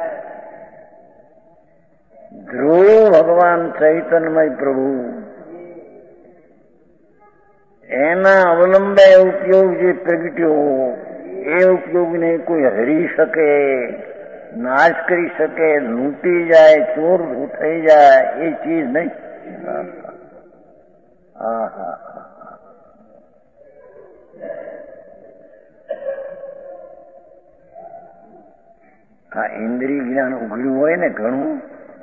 Speaker 2: ધ્રુવ ભગવાન ચૈતન્યમય પ્રભુ એના અવલંબે ઉપયોગ જે પ્રગટ્યો એ ઉપયોગને કોઈ હરી શકે, નાશ કરી શકે, લૂંટી જાય, ચોર થઈ જાય એ ચીજ નહીં. હા હા, આ ઇન્દ્રિય જ્ઞાન ઉઘડ્યું હોય ને ઘણું,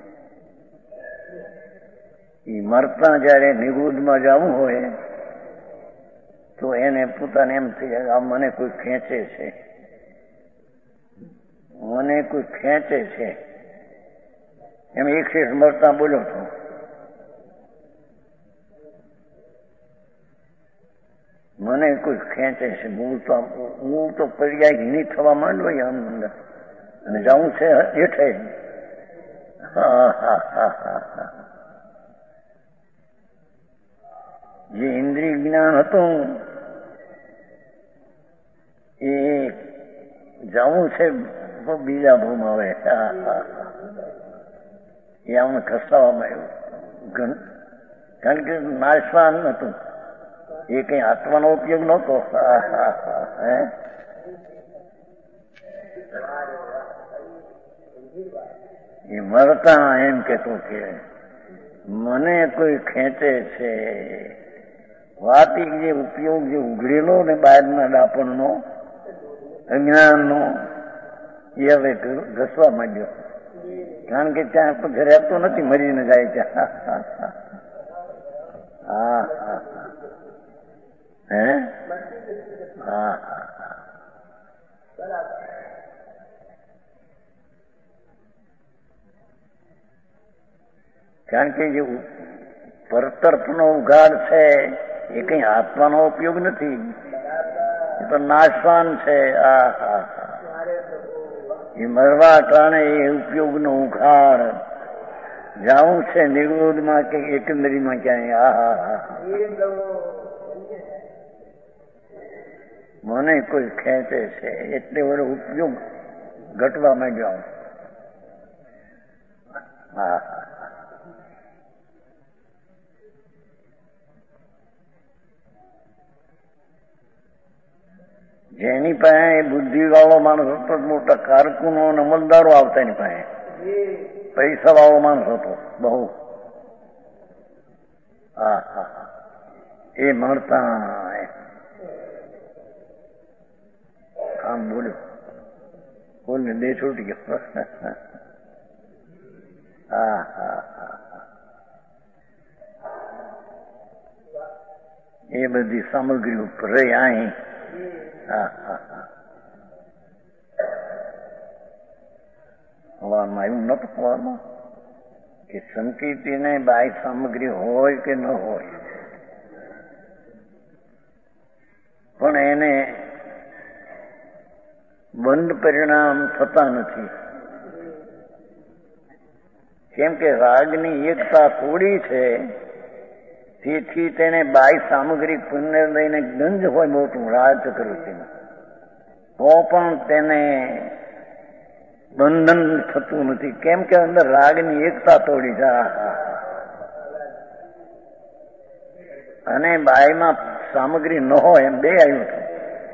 Speaker 2: એ મરતા જયારે નિગુદમાં જવું હોય તો એને પોતાને એમ થઈ જાય મને કોઈ ખેંચે છે, મને કોઈ ખેંચે છે. એમ એક શેષ મરતા બોલ્યો હતો, મને કોઈ ખેંચે છે. હું તો પર્યાય ઘીની થવા માંડવાય આમ અંદર, અને જવું છે હેઠે. હા હા હા હા, જે ઇન્દ્રિય જ્ઞાન હતું એ જવું છે બીજા ભાવમાં આવે. એ આમને ખસાવામાં આવ્યું, કારણ કે નાશવાન હતું, એ કઈ આત્માનો ઉપયોગ નહોતો. એ મરતા એમ કેતો કે મને કોઈ ખેંચે છે. વાતી જે ઉપયોગ જે ઉઘડેલો ને બહારના ડાપણનો અજ્ઞાનનો એ હવે ઘસવા માંડ્યો. કારણ કે ત્યાં પછી રહેતો નથી, મરીને જાય ત્યાં. હા હે હા કારણ કે જે પરતરફનો ઉઘાડ છે એ કઈ આત્માનો ઉપયોગ નથી, એ તો નાશવાન છે. એ મરવા ટાણે એ ઉપયોગનો ઉઘાડ જાવું છે નિરોધમાં કે એકંદરીમાં ક્યાંય. મને કોઈ ખેંચે છે એટલે બધો ઉપયોગ ઘટવા માંડ્યો. જેની પાસે બુદ્ધિ વાળો માણસ હતો, મોટા કારકુનો અમલદારો આવતા એની પાસે, પૈસા વાળો માણસ હતો બહુ. એ મળતા આમ બોલ્યો, બોલને બે છૂટી ગયો. એ બધી સામગ્રી ઉપર રહી અહીં. હવામાં એવું નતું હવામાં કે સંકિતને બાહ્ય સામગ્રી હોય કે ન હોય, પણ એને બંધ પરિણામ થતા નથી. કેમ કે રાગની એકતા થોડી છે, તેથી તેને બાહ્ય સામગ્રી પુણ્ય લઈને ગંજ હોય મોટું રાજચક્રવર્તીનું, તો પણ તેને બંધન થતું નથી. કેમ કે અંદર રાગની એકતા તોડી છે. અને બાહ્યમાં સામગ્રી ન હોય એમ બે આવ્યું હતું.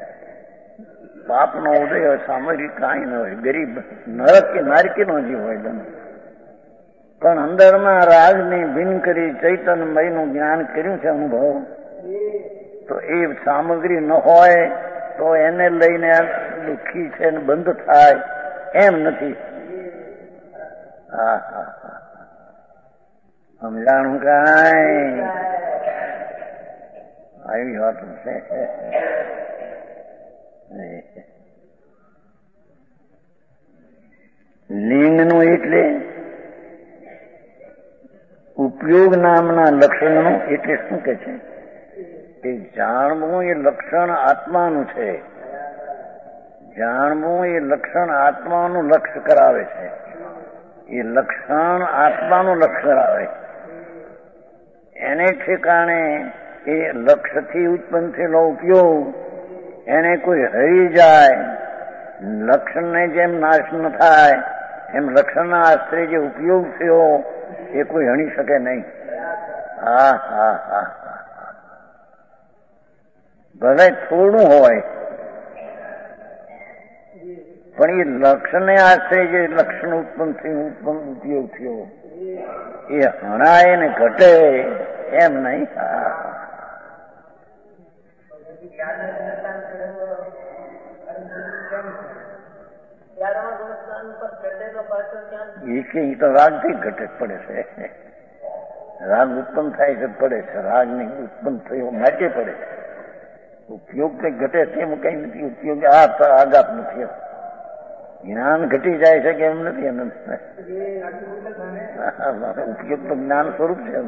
Speaker 2: પાપનો ઉદય હોય, સામગ્રી કાંઈ ન હોય, ગરીબ નરક કે નારકીનો જીવ હોય તમે, પણ અંદરમાં રાગને ભિન્ન કરી ચૈતન્યમયનું જ્ઞાન કર્યું છે અનુભવ, તો એ સામગ્રી ન હોય તો એને લઈને દુઃખી છે ને બંધ થાય એમ નથી. સમજાણું કાંઈ આવી વાત છે. લિંગનું એટલે ઉપયોગ નામના લક્ષણનું એટલે શું કે છે કે જાણવું એ લક્ષણ આત્માનું છે. જાણવું એ લક્ષણ આત્માનું લક્ષ્ય કરાવે છે. એ લક્ષણ આત્માનું લક્ષ્ય કરાવે, એને ઠેકાણે એ લક્ષ્યથી ઉત્પન્ન થયેલો ઉપયોગ એને કોઈ હરી જાય, લક્ષણને જેમ નાશ ન થાય એમ લક્ષણના આશ્રય જે ઉપયોગ થયો એ કોઈ હણી શકે નહીં. ભલે થોડું હોય પણ એ લક્ષણને આશ્રય જે લક્ષણ ઉત્પન્ન થયું, ઉપયોગ થયો એ હણાય ને ઘટે એમ નહીં. એ તો રાગથી ઘટે પડે છે. રાગ ઉત્પન્ન થાય છે પડે છે, રાગ ને ઉત્પન્ન થયો માટે પડે છે. ઉપયોગ કઈ ઘટે તેમ કઈ નથી. ઉપયોગ આઘાત નથી. જ્ઞાન ઘટી જાય છે કે એમ નથી. ઉપયોગ તો જ્ઞાન સ્વરૂપ છે.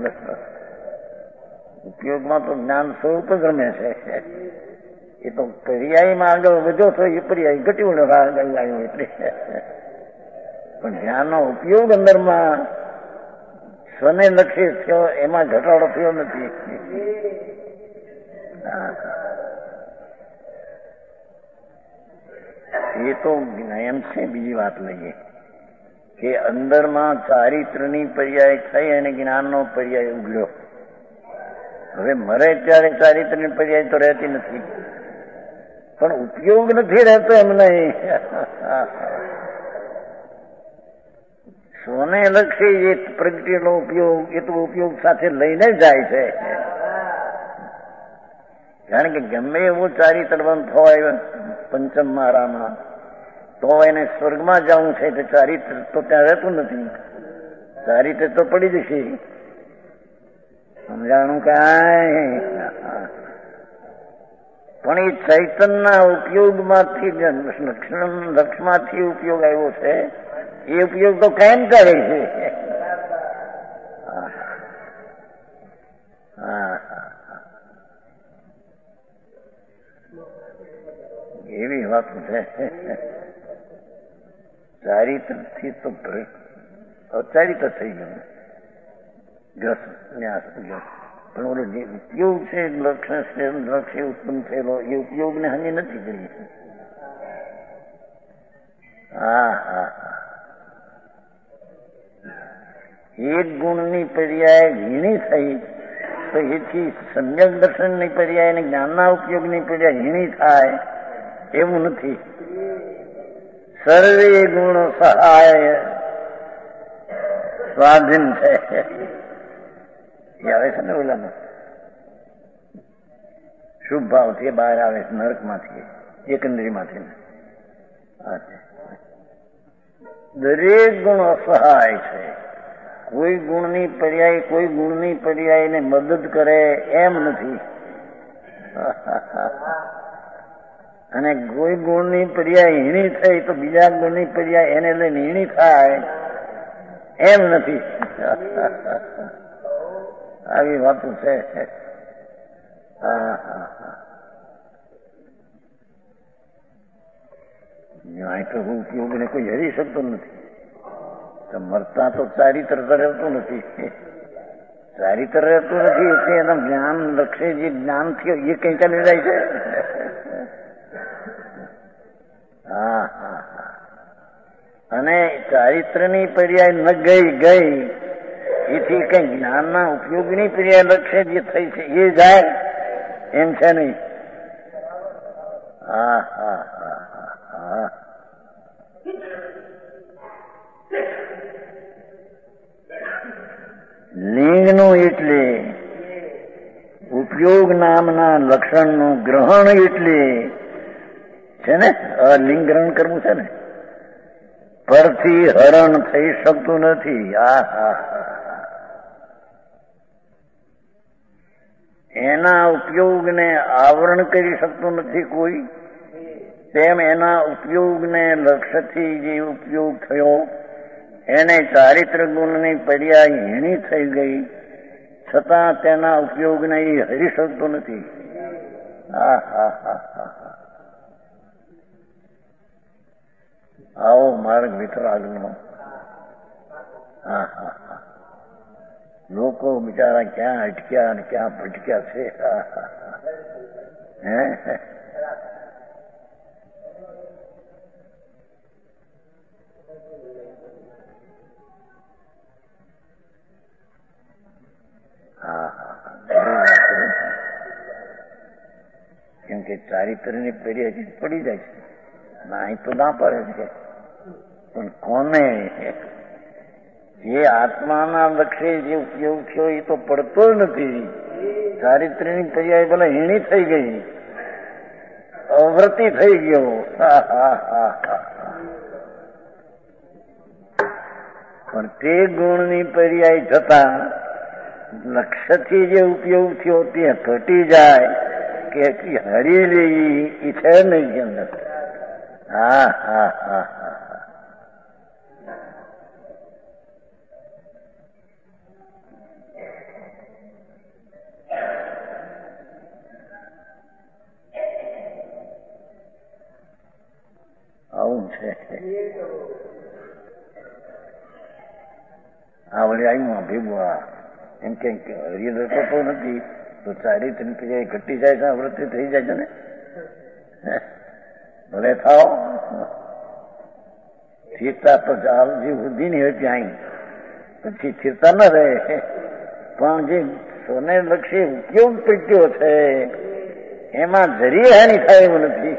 Speaker 2: ઉપયોગમાં તો જ્ઞાન સ્વરૂપ જ રમે છે. એ તો પર્યાયમાં આગળ વધ્યો તો એ પર્યાય ઘટ્યો રાગ આવ્યો એટલે. પણ જ્ઞાનનો ઉપયોગ અંદરમાં સ્વને લક્ષી થયો, એમાં ઘટાડો થયો નથી. એ તો એમ છે. બીજી વાત લઈએ કે અંદરમાં ચારિત્રની પર્યાય થઈ અને જ્ઞાનનો પર્યાય ઉગડ્યો. હવે મરે ત્યારે ચારિત્રની પર્યાય તો રહેતી નથી, પણ ઉપયોગ નથી રહેતો એમ નહીં. સોને લક્ષી એ પ્રગટીનો ઉપયોગ એ તો ઉપયોગ સાથે લઈને જાય છે. કારણ કે ગમે એવું ચારિત્રવંત હોય પંચમ મારામાં તો એને સ્વર્ગમાં જવું છે તો ચારિત્ર તો ત્યાં રહેતું નથી. ચારિત્ર તો પડી જશે. સમજાણું કાંઈ? પણ એ ચૈતનના ઉપયોગમાંથી લક્ષમાંથી ઉપયોગ આવ્યો છે એ ઉપયોગ તો કાયમ કરે છે. એવી વાત છે. ચારિત્રથી તો અચારિત્ર થઈ ગયું ગ્રસ પણ ઓલો જે ઉપયોગ છે લક્ષ ઉત્પન્ન થયેલો એ ઉપયોગને હાનિ નથી કરી. એક ગુણની પર્યાય હીણી થઈ તો એથી સમ્યક દર્શનની પર્યાય અને જ્ઞાનના ઉપયોગની પર્યાય હીણી થાય એવું નથી. સર્વે ગુણો સહાય સ્વાધીન છે એ આવે છે ને ઓલામાં શુભ ભાવથી બહાર આવે છે નરકમાંથી એકંદરીમાંથી. દરેક ગુણ અસહાય છે. કોઈ ગુણની પર્યાય કોઈ ગુણની પર્યાયને મદદ કરે એમ નથી અને કોઈ ગુણની પર્યાય હીણી થઈ તો બીજા ગુણની પર્યાય એને લઈને હીણી થાય એમ નથી. આવી વાતો છે. અહીં તો ઉપયોગને કોઈ હરી શકતો નથી. મરતા તો ચારિત્ર રહેતું નથી. ચારિત્ર રહેતું નથી એટલે એના જ્ઞાન લક્ષે જે જ્ઞાન થયું એ કઈ ચાલી જાય છે. અને ચારિત્રની પર્યાય ન ગઈ એથી કઈ જ્ઞાનના ઉપયોગની પર્યાય લક્ષ્ય જે થઈ છે એ જાય એમ છે નહીં. લિંગનું એટલે ઉપયોગ નામના લક્ષણનું ગ્રહણ એટલે છે ને લિંગ ગ્રહણ કરવું છે ને પરથી હરણ થઈ શકતું નથી. એના ઉપયોગને આવરણ કરી શકતું નથી કોઈ. તેમ એના ઉપયોગને લક્ષ્યથી જે ઉપયોગ થયો એને ચારિત્ર ગુણની પર્યાય હીણી થઈ ગઈ છતાં તેના ઉપયોગને એ હરી શકતો નથી. આવો માર્ગ વિતરાગનો. લોકો બિચારા ક્યાં અટક્યા અને ક્યાં ભટક્યા છે. કેમ કે ચારિત્રની પર્યાય પડી જાય છે. અહીં તો ના પડે છે પણ કોને જે આત્માના લક્ષ્ય જે ઉપયોગ થયો એ તો પડતો જ નથી. ચારિત્રની પર્યાય ભલે હીણી થઈ ગઈ અવૃત્તિ થઈ ગયો પણ તે ગુણની પર્યાય થતા લક્ષ્યથી જે ઉપયોગ થયો તે ઘટી જાય કે હરી લેવી એ છે નહીં અંદર. આવું છે. આ વળી આવ્યું ભેગું એમ કે હરિય દર્શકો નથી તો ચારિત્રની પર્યાય ઘટી જાય છે વૃત્તિ થઈ જાય છે ને. ભલે થાવ સ્થિરતા તો જે વૃદ્ધિ ની હોય ત્યાં પછી સ્થિરતા ન રહે પણ જે સોને લક્ષી ઉપયોગ પેટ્યો છે એમાં જરી હાનિ થાય એવું નથી.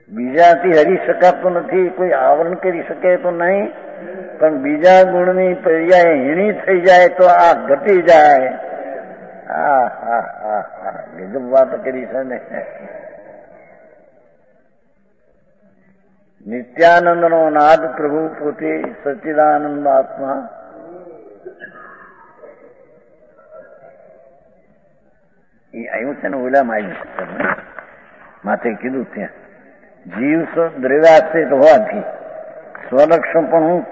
Speaker 2: બીજાથી હરી શકાતો નથી, કોઈ આવરણ કરી શકે તો નહીં, પણ બીજા ગુણની પર્યાય હીણી થઈ જાય તો આ ઘટી જાય. ગજબ વાત કરી છે ને. નિત્યાનંદનો નાદ પ્રભુ પોતે સચ્ચિદાનંદ આત્મા. એ આવ્યું છે ને ઓલામાં આવ્યું છે, માથે કીધું ત્યાં જીવ દ્રવ્યાશ્રિત હોવાથી સ્વલક્ષણ પણ હું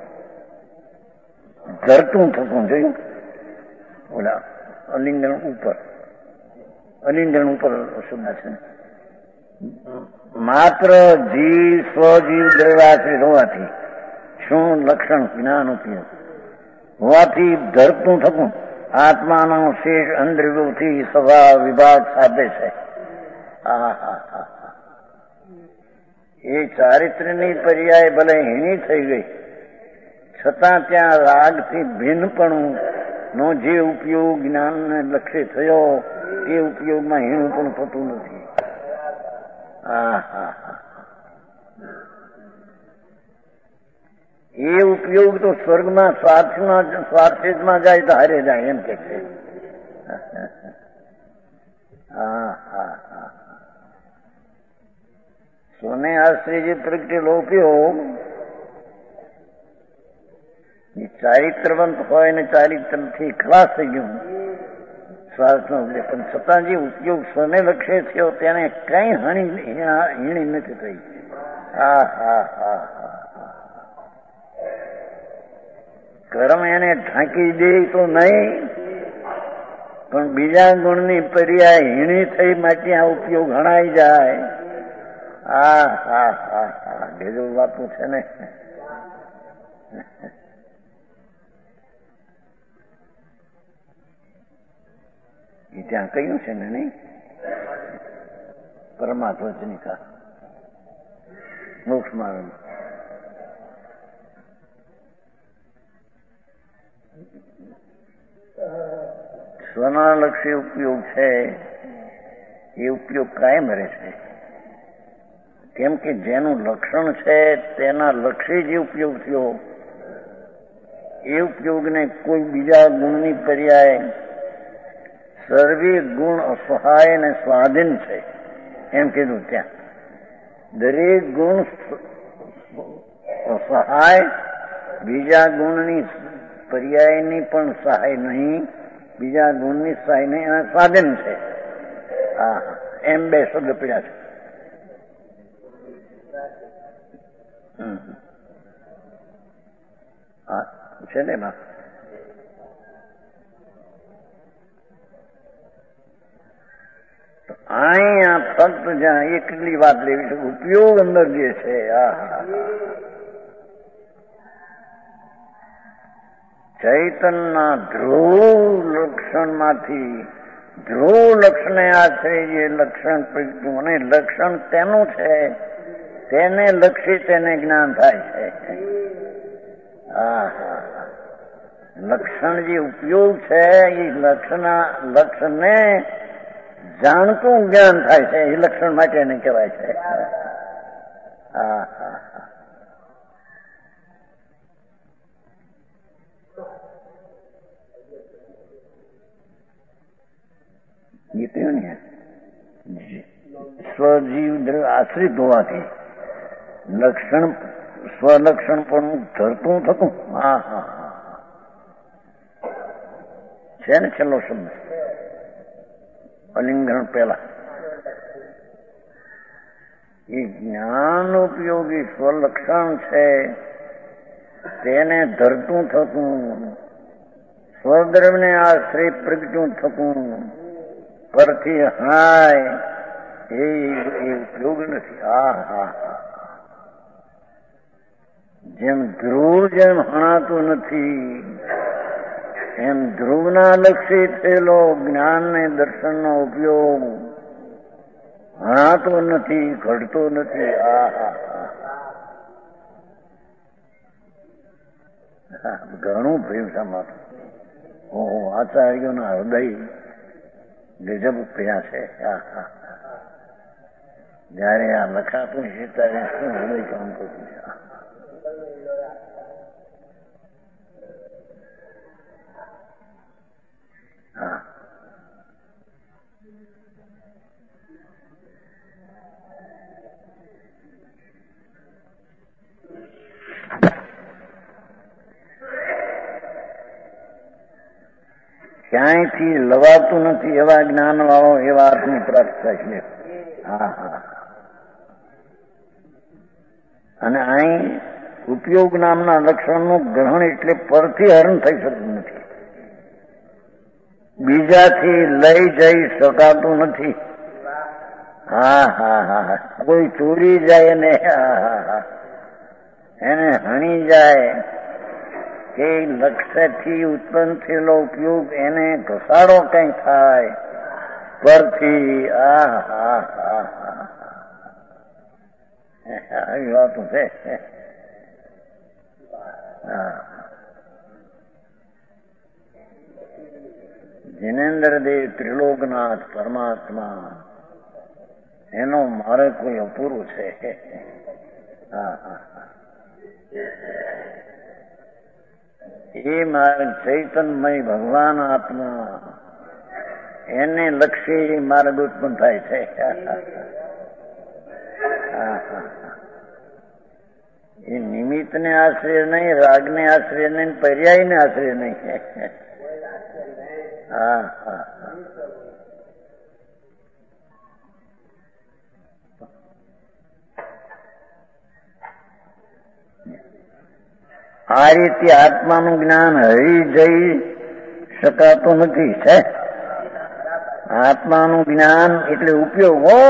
Speaker 2: ધરતું થતું જોયું. ઓલા અલિંગણ ઉપર શબ્દ છે. માત્ર જીવ સ્વજીવ દ્રવ્યાશ્રિત હોવાથી શું લક્ષણ જ્ઞાન ઉપયોગ હોવાથી ધરતું થતું આત્માનો શેષ અંદ્રવ્યથી સ્વભાવ વિભાગ સાધે છે. એ ચારિત્ર્યની પર્યાય ભલે હીણી થઈ ગઈ છતાં ત્યાં રાગથી ભિન્નપણું નો જે ઉપયોગ જ્ઞાનને લક્ષ્ય થયો તે ઉપયોગમાં હીણું પણ થતું નથી. એ ઉપયોગ તો સ્વર્ગમાં સ્વાર્થમાં જાય તો હારે જાય એમ કે છે. સોને આશ્રય જે પ્રગટેલો ઉપયોગ એ ચારિત્રવંત હોય ને ચારિત્રથી ખલાસ થઈ ગયું સ્વાર્થનો ઉપદેશ, પણ છતાં જે ઉપયોગ સ્વને લક્ષ્ય થયો તેને કઈ હીણી નથી થઈ. કર્મ એને ઢાંકી દે તો નહીં, પણ બીજા ગુણની પર્યાય હીણી થઈ માટે આ ઉપયોગ હણાઈ જાય. ગજબ વાતું છે ને. એ ત્યાં કહ્યું છે ને નહીં, પરમાત્મા મોક્ષ માર્ગ સ્વનાલક્ષી ઉપયોગ છે એ ઉપયોગ કાયમ રહે છે. કેમ કે જેનું લક્ષણ છે તેના લક્ષી જે ઉપયોગ થયો એ ઉપયોગને કોઈ બીજા ગુણની પર્યાય સર્વે ગુણ અસહાય અને સ્વાધીન છે એમ કીધું. ત્યાં દરેક ગુણ અસહાય, બીજા ગુણની પર્યાયની પણ સહાય નહીં, બીજા ગુણની સહાય નહીં, એના સ્વાધીન છે. એમ બે શબ્દ પડ્યા છે. છે ને એમાં અહીંયા ફક્ત જ્યાં એકલી વાત લેવી છે, ઉપયોગ અંદર જે છે ચૈતનના ધ્રુવ લક્ષણમાંથી ધ્રુવ લક્ષણે આશ્રય જે લક્ષણ પ્રગટ્યું અને લક્ષણ તેનું છે તેને લક્ષી તેને જ્ઞાન થાય છે. લક્ષણ જે ઉપયોગ છે એ લક્ષણને જાણતું જ્ઞાન થાય છે, એ લક્ષણ માટે એને કહેવાય છે. સ્વજીવ આશ્રિત હોવાથી લક્ષણ સ્વલક્ષણ પણ ધરતું થતું. છે ને છેલ્લો શબ્દ અલિંગણ પહેલા એ જ્ઞાન ઉપયોગી સ્વલક્ષણ છે તેને ધરતું થતું, સ્વદ્રવ્યને આશ્રય પ્રગટ્યું થતું, પરથી હાય એ ઉપયોગ નથી. જેમ ધ્રુવ જેમ હણાતું નથી એમ ધ્રુવના લક્ષી થયેલો જ્ઞાન ને દર્શનનો ઉપયોગ હણાતો નથી, ઘડતો નથી. ઘણું પ્રેમ સમાત આચાર્યોના હૃદય ગજબ પ્યા છે. જયારે આ લખાતું છે ત્યારે શું હૃદય કામ કરતું છે? હા, ક્યાંયથી લવાતું નથી એવા જ્ઞાન વાળો એવા અર્થની પ્રાપ્ત થાય છે. હા હા. અને અહીં ઉપયોગ નામના લક્ષણનું ગ્રહણ એટલે પરથી હરણ થઈ શકતું નથી, બીજાથી લઈ જઈ શકાતું નથી. હા હા હા. કોઈ ચોરી જાય ને એને હણી જાય કે લક્ષ્યથી ઉત્પન્ન થયેલો ઉપયોગ એને ઘસાડો કઈ થાય પરથી. આવી વાતો છે. જિનેન્દ્રદેવ ત્રિલોકનાથ પરમાત્મા એનો મારે કોઈ અપૂરું છે. એ માર્ગ ચૈતન્યમય ભગવાન આત્મા એને લક્ષી માર્ગ ઉત્પન્ન થાય છે. એ નિમિત્તને આશ્રય નહીં, રાગને આશ્રય નહીં, પર્યાયને આશ્રય નહીં. હા હા. આ રીતે આત્માનું જ્ઞાન હરી જઈ શકાતું નથી. છે આત્માનું જ્ઞાન એટલે ઉપયોગ હો,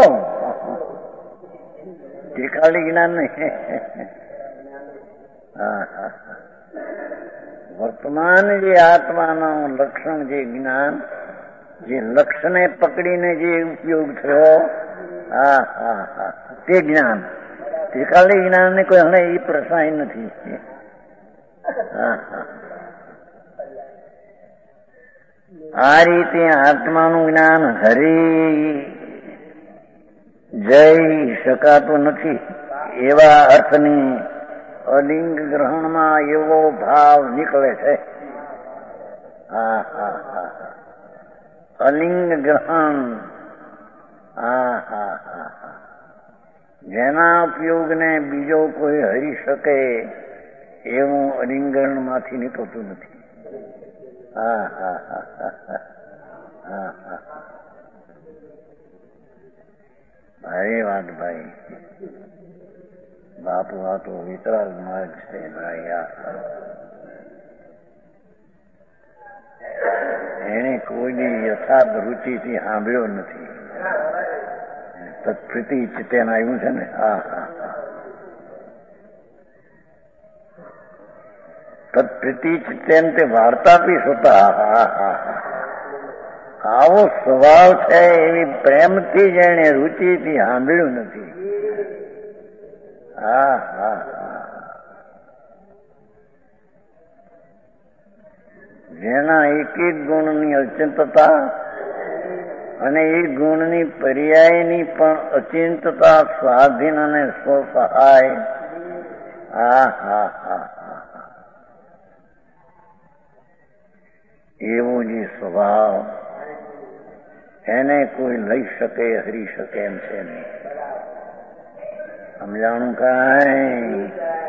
Speaker 2: તે ખાલી જ્ઞાન નહીં. વર્તમાન જે આત્માનું લક્ષણ, જે જ્ઞાન, જે લક્ષ્યને પકડીને જે ઉપયોગ થયો, તે જ્ઞાન, તે ખાલી જ્ઞાન ને કોઈ હણે એ પ્રસાય નથી. આ રીતે આત્માનું જ્ઞાન હરી જઈ શકાતું નથી એવા અર્થની અલિંગ ગ્રહણમાં એવો ભાવ નીકળે છે. અલિંગ ગ્રહણ. જેના ઉપયોગને બીજો કોઈ હરી શકે એવું અલિંગણ માંથી નીકળતું નથી. ભાઈ વાત ભાઈ, બાપુ આ તો વિતરાગ માર્ગ છે ભાઈ. એને કોઈની યથાર્થ રુચિથી સાંભળ્યો નથી. તત્પ્રીતિ ચિત્તેન આવ્યું છે ને. તત્પ્રીતિ ચિત્તેન તે વાર્તાપી સુતા. આવો સ્વભાવ છે એવી પ્રેમથી જ એને રુચિથી સાંભળ્યું નથી. જેના એક એક ગુણની અચિંતતા અને એ ગુણની પર્યાયની પણ અચિંતતા, સ્વાધીન અને સ્વસહાય. એવો જે સ્વભાવ એને કોઈ લઈ શકે, હરી શકે એમ છે નહીં. સમજાણું કાંઈ?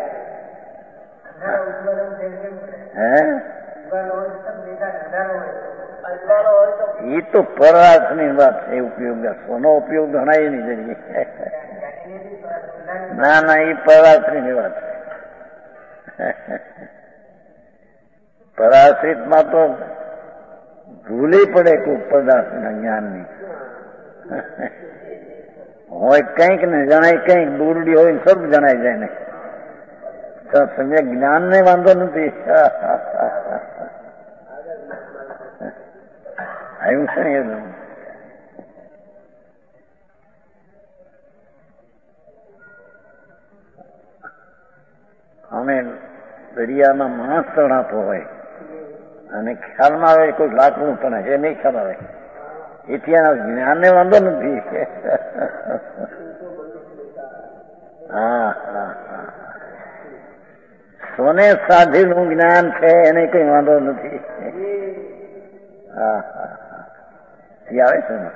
Speaker 2: એ તો પરાર્થની વાત છે. ઉપયોગ સોનો ઉપયોગ ગણાય નહીં જઈએ. ના ના, એ પરાર્થની વાત છે. પરાશ્રિતમાં તો ભૂલી પડે કોઈ પદાર્થના જ્ઞાનની. હોય કંઈક ને જણાય કંઈક, દૂરડી હોય સબ જણાય જાય ને. સમ્યક જ્ઞાન ને વાંધો નથી. આવ્યું છે ને. અમે દરિયામાં માણસ તણાતો હોય અને ખ્યાલમાં આવે કોઈ લાકડું પણ એ નહીં ખ્યાલ આવે. એથી જ્ઞાન ને વાંધો નથી. હા હા હા, સોને સાધેલું જ્ઞાન છે એને કઈ વાંધો નથી. હા હા હા, આવે છે ને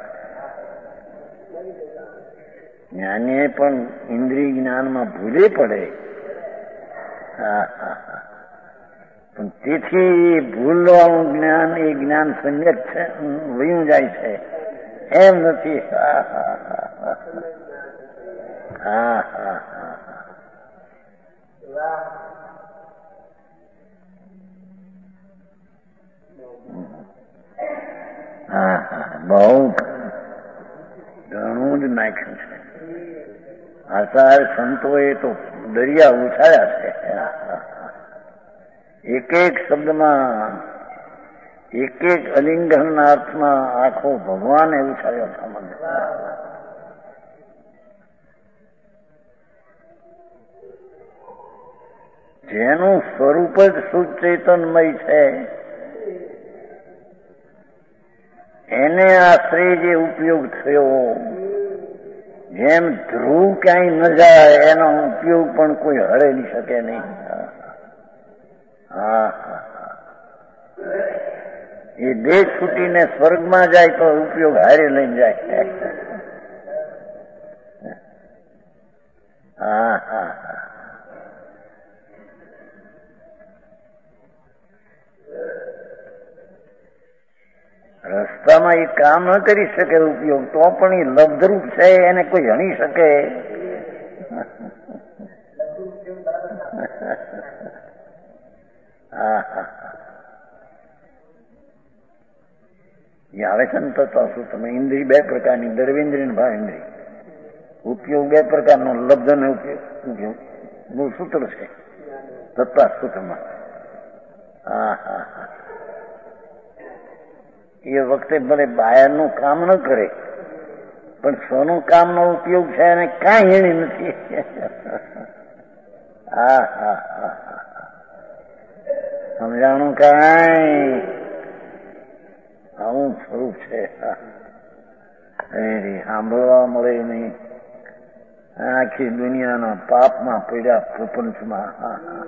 Speaker 2: જ્ઞાનીએ પણ ઇન્દ્રિય જ્ઞાનમાં ભૂલે પડે. હા હા હા, પણ તેથી ભૂલવાનું જ્ઞાન એ જ્ઞાન સંયત છે, વયું જાય છે એમ નથી. હા હા હા હા હા હા, હા હા, બહુ ઘણું જ નાખ્યું છે. આચાર સંતોએ તો દરિયા ઉછાળ્યા છે. એક એક શબ્દમાં, એક એક અલિંગનના અર્થમાં આખો ભગવાને ઉછાળ્યો સંબંધ. જેનું સ્વરૂપ જ શુદ્ધ ચૈતન્યમય છે એને આશ્રય જે ઉપયોગ થયો, જેમ ધ્રુવ ક્યાંય ન જાય એનો ઉપયોગ પણ કોઈ હળેલી શકે નહીં. હા હા, એ દેહ છૂટીને સ્વર્ગમાં જાય તો ઉપયોગ હારે લઈને જાય. હા હા હા, રસ્તામાં એ કામ ન કરી શકે ઉપયોગ, તો પણ એ લબ્ધરૂપ છે એને કોઈ હણી શકે. હા હા, એ આવે છે ને તો શું તમે ઇન્દ્રિય બે પ્રકારની, દર્વેન્દ્રિય અને ભાવેન્દ્રિય. ઉપયોગ બે પ્રકારનો, લબ્ધ અને ઉપયોગ. બહુ સૂત્ર છે તત્વા સૂત્રમાં. હા હા હા, એ વખતે ભલે બહારનું કામ ન કરે પણ સ્વનું કામનો ઉપયોગ છે અને કાંઈ એની નથી. હા હા હા, સમજાણું કાંઈ આવું સ્વરૂપ છે. સાંભળવા મળે નહીં, આખી દુનિયાના પાપમાં પડ્યા પ્રપંચમાં. હા હા,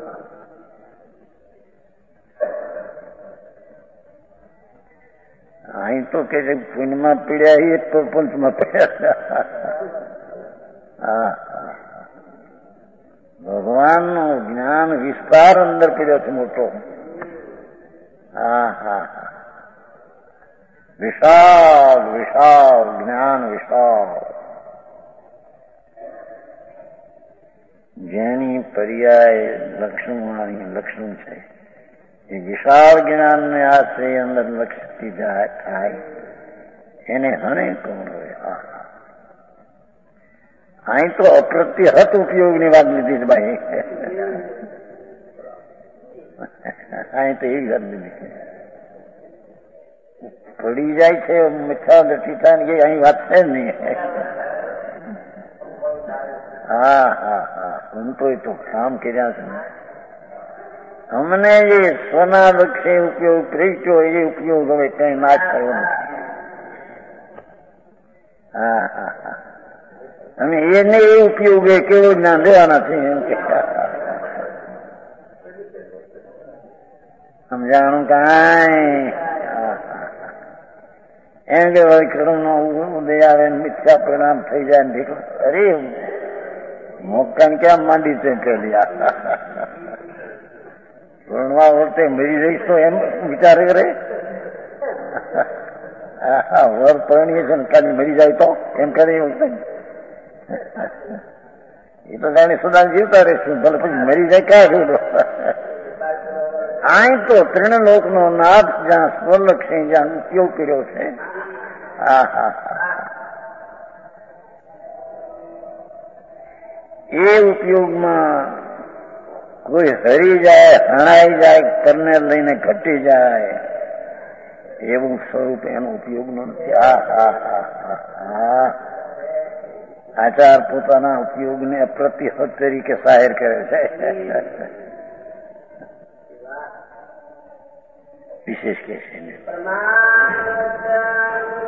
Speaker 2: અહીં તો કે છે પુણ્યમાં પીડ્યા એ પ્રપંચમાં પીડ્યા. હા, ભગવાનનું જ્ઞાન વિસ્તાર અંદર પડ્યો છે મોટો. હા હા હા, વિશાળ વિશાળ જ્ઞાન, વિશાળ, જેની પર્યાય લક્ષણવાણી લક્ષણ છે. એ વિશાળ જ્ઞાનને આશ્રય અંદર લક્ષતી થાય એને હણે કોણ હોય. અહીં તો અપ્રત્યહત ઉપયોગની વાત લીધી છે ભાઈ. અહીં તો એવી વાત લીધી પડી જાય છે મીઠા દઠીઠા ને અહીં વાત છે નહીં. હા હા હા, સંતોએ તો કામ કર્યા છે. અમને જે સ્વના લક્ષ્ય ઉપયોગ પ્રેચ્યો એ ઉપયોગ હવે કઈ નાશ થયો નથી. હા હા હા, અને એને એ ઉપયોગ એ કેવો જ્ઞાન લેવાના છે એમ કે. સમજાણું કાંઈ એમ કે વૈકૃતમ નો ઉદય આવે મિથ્યા પરિણામ થઈ જાય ને ઠીક. અરે મોકાન ક્યાં માંડી છે પેલી ભણવા વખતે મરી જઈશ તો એમ વિચાર કરે. વર પરણીએ છે ને કાલી મરી જાય તો એમ કરે વખતે એ તો જાણે સદા જીવતા રહેશું, ભલે પછી મરી જાય ક્યાં જોડો. અહીં તો ત્રિણલોક નો નાથ જ્યાં સ્વલક્ષી જ્યાં ઉપયોગ કર્યો છે. હા હા હા, એ ઉપયોગમાં કોઈ હરી જાય, હણાઈ જાય, કરને લઈને ઘટી જાય એવું સ્વરૂપ એનો ઉપયોગ નથી. હા હા હા હા, આચાર પોતાના ઉપયોગને અપ્રતિહત તરીકે જાહેર કરે છે. વિશેષ કે છે